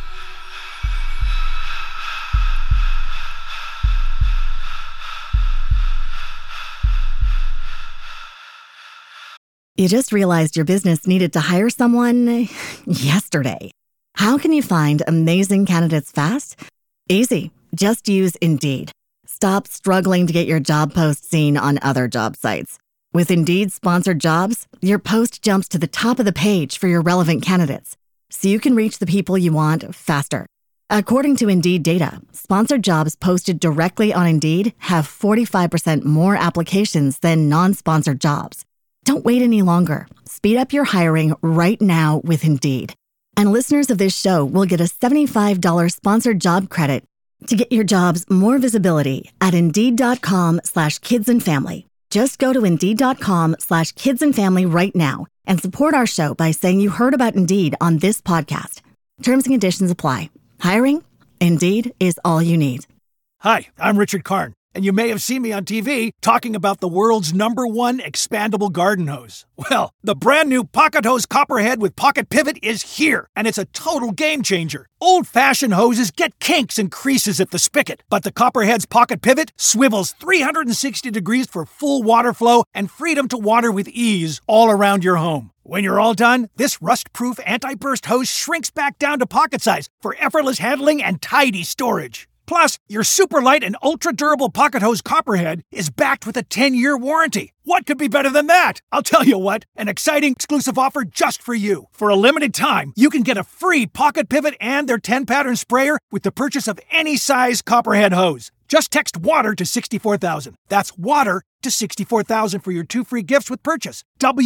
You just realized your business needed to hire someone yesterday. How can you find amazing candidates fast? Easy. Just use Indeed. Stop struggling to get your job post seen on other job sites. With Indeed sponsored jobs, your post jumps to the top of the page for your relevant candidates, so you can reach the people you want faster. According to Indeed data, sponsored jobs posted directly on Indeed have 45% more applications than non-sponsored jobs. Don't wait any longer. Speed up your hiring right now with Indeed. And listeners of this show will get a $75 sponsored job credit to get your jobs more visibility at Indeed.com/kidsandfamily. Just go to Indeed.com/kidsandfamily right now and support our show by saying you heard about Indeed on this podcast. Terms and conditions apply. Hiring? Indeed is all you need. Hi, I'm Richard Karn, and you may have seen me on TV talking about the world's #1 expandable garden hose. Well, the brand new Pocket Hose Copperhead with Pocket Pivot is here, and it's a total game changer. Old-fashioned hoses get kinks and creases at the spigot, but the Copperhead's Pocket Pivot swivels 360 degrees for full water flow and freedom to water with ease all around your home. When you're all done, this rust-proof anti-burst hose shrinks back down to pocket size for effortless handling and tidy storage. Plus, your super light and ultra-durable Pocket Hose Copperhead is backed with a 10-year warranty. What could be better than that? I'll tell you what, an exciting exclusive offer just for you. For a limited time, you can get a free Pocket Pivot and their 10-pattern sprayer with the purchase of any size Copperhead hose. Just text WATER to 64,000. That's WATER to 64,000 for your 2 free gifts with purchase.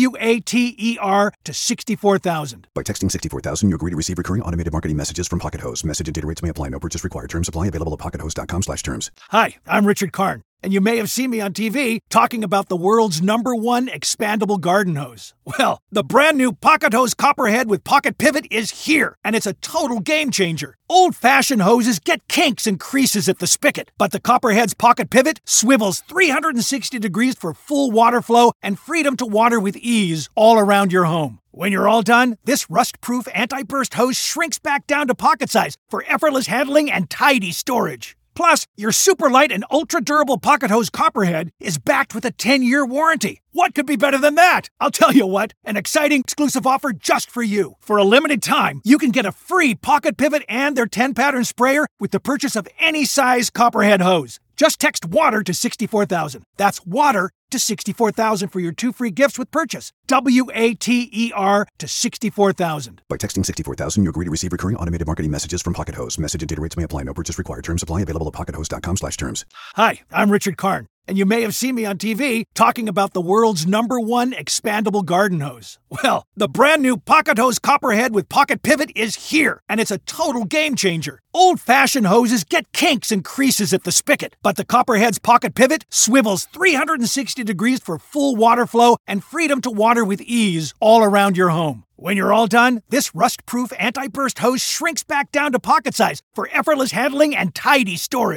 WATER to 64,000. By texting 64,000, you agree to receive recurring automated marketing messages from Pocket Hose. Message and data rates may apply. No purchase required. Terms apply. Available at pockethose.com/terms. Hi, I'm Richard Karn, and you may have seen me on TV talking about the world's #1 expandable garden hose. Well, the brand new Pocket Hose Copperhead with Pocket Pivot is here, and it's a total game changer. Old-fashioned hoses get kinks and creases at the spigot, but the Copperhead's Pocket Pivot swivels 360 degrees for full water flow and freedom to water with ease all around your home. When you're all done, this rust-proof anti-burst hose shrinks back down to pocket size for effortless handling and tidy storage. Plus, your super light and ultra-durable Pocket Hose Copperhead is backed with a 10-year warranty. What could be better than that? I'll tell you what, an exciting exclusive offer just for you. For a limited time, you can get a free Pocket Pivot and their 10-pattern sprayer with the purchase of any size Copperhead hose. Just text WATER to 64,000. That's WATER to 64,000 for your 2 free gifts with purchase. WATER to 64,000. By texting 64,000, you agree to receive recurring automated marketing messages from Pocket Hose. Message and data rates may apply. No purchase required. Terms apply. Available at pockethose.com/terms. Hi, I'm Richard Karn, and you may have seen me on TV talking about the world's #1 expandable garden hose. Well, the brand new Pocket Hose Copperhead with Pocket Pivot is here, and it's a total game changer. Old-fashioned hoses get kinks and creases at the spigot, but the Copperhead's Pocket Pivot swivels 360 degrees for full water flow and freedom to water with ease all around your home. When you're all done, this rust-proof anti-burst hose shrinks back down to pocket size for effortless handling and tidy storage.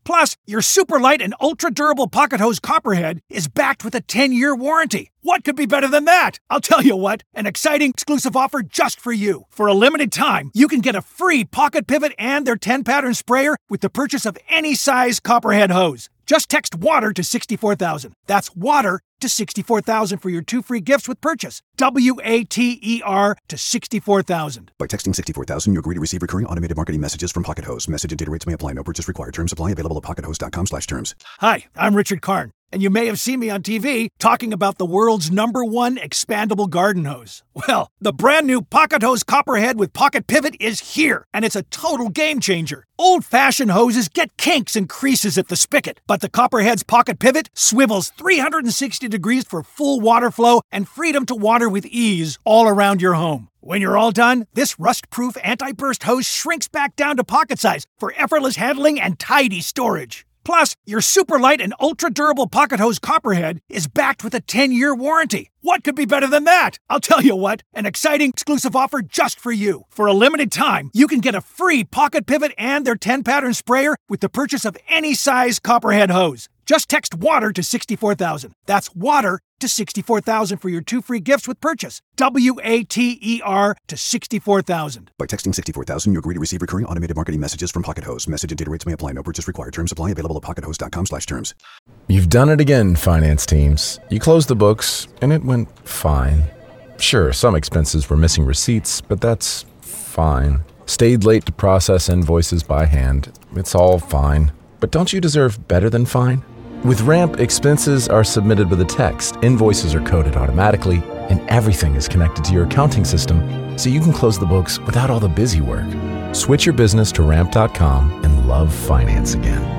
Plus, your super light and ultra durable pocket hose Copperhead is backed with a 10-year warranty. What could be better than that? I'll tell you what, an exciting exclusive offer just for you. For a limited time, you can get a free pocket pivot and their 10-pattern sprayer with the purchase of any size Copperhead hose. Just text WATER to 64,000. That's WATER to 64,000 for your 2 free gifts with purchase. WATER to 64,000. By texting 64,000, you agree to receive recurring automated marketing messages from Pocket Hose. Message and data rates may apply. No purchase required. Terms apply. Available at pockethose.com/terms. Hi, I'm Richard Karn, and you may have seen me on TV talking about the world's #1 expandable garden hose. Well, the brand new Pocket Hose Copperhead with Pocket Pivot is here, and it's a total game changer. Old-fashioned hoses get kinks and creases at the spigot, but the Copperhead's Pocket Pivot swivels 360 degrees for full water flow and freedom to water with ease all around your home. When you're all done, this rust-proof anti-burst hose shrinks back down to pocket size for effortless handling and tidy storage. Plus, your super light and ultra-durable pocket hose Copperhead is backed with a 10-year warranty. What could be better than that? I'll tell you what, an exciting exclusive offer just for you. For a limited time, you can get a free pocket pivot and their 10-pattern sprayer with the purchase of any size Copperhead hose. Just text WATER to 64,000. That's WATER to 64,000 for your 2 free gifts with purchase. WATER to 64,000. By texting 64,000, you agree to receive recurring automated marketing messages from Pocket Hose. Message and data rates may apply. No purchase required. Terms apply. Available at pockethose.com/terms. You've done it again, finance teams. You closed the books, and it went fine. Sure, some expenses were missing receipts, but that's fine. Stayed late to process invoices by hand. It's all fine. But don't you deserve better than fine? With Ramp, expenses are submitted with a text, invoices are coded automatically, and everything is connected to your accounting system, so you can close the books without all the busy work. Switch your business to Ramp.com and love finance again.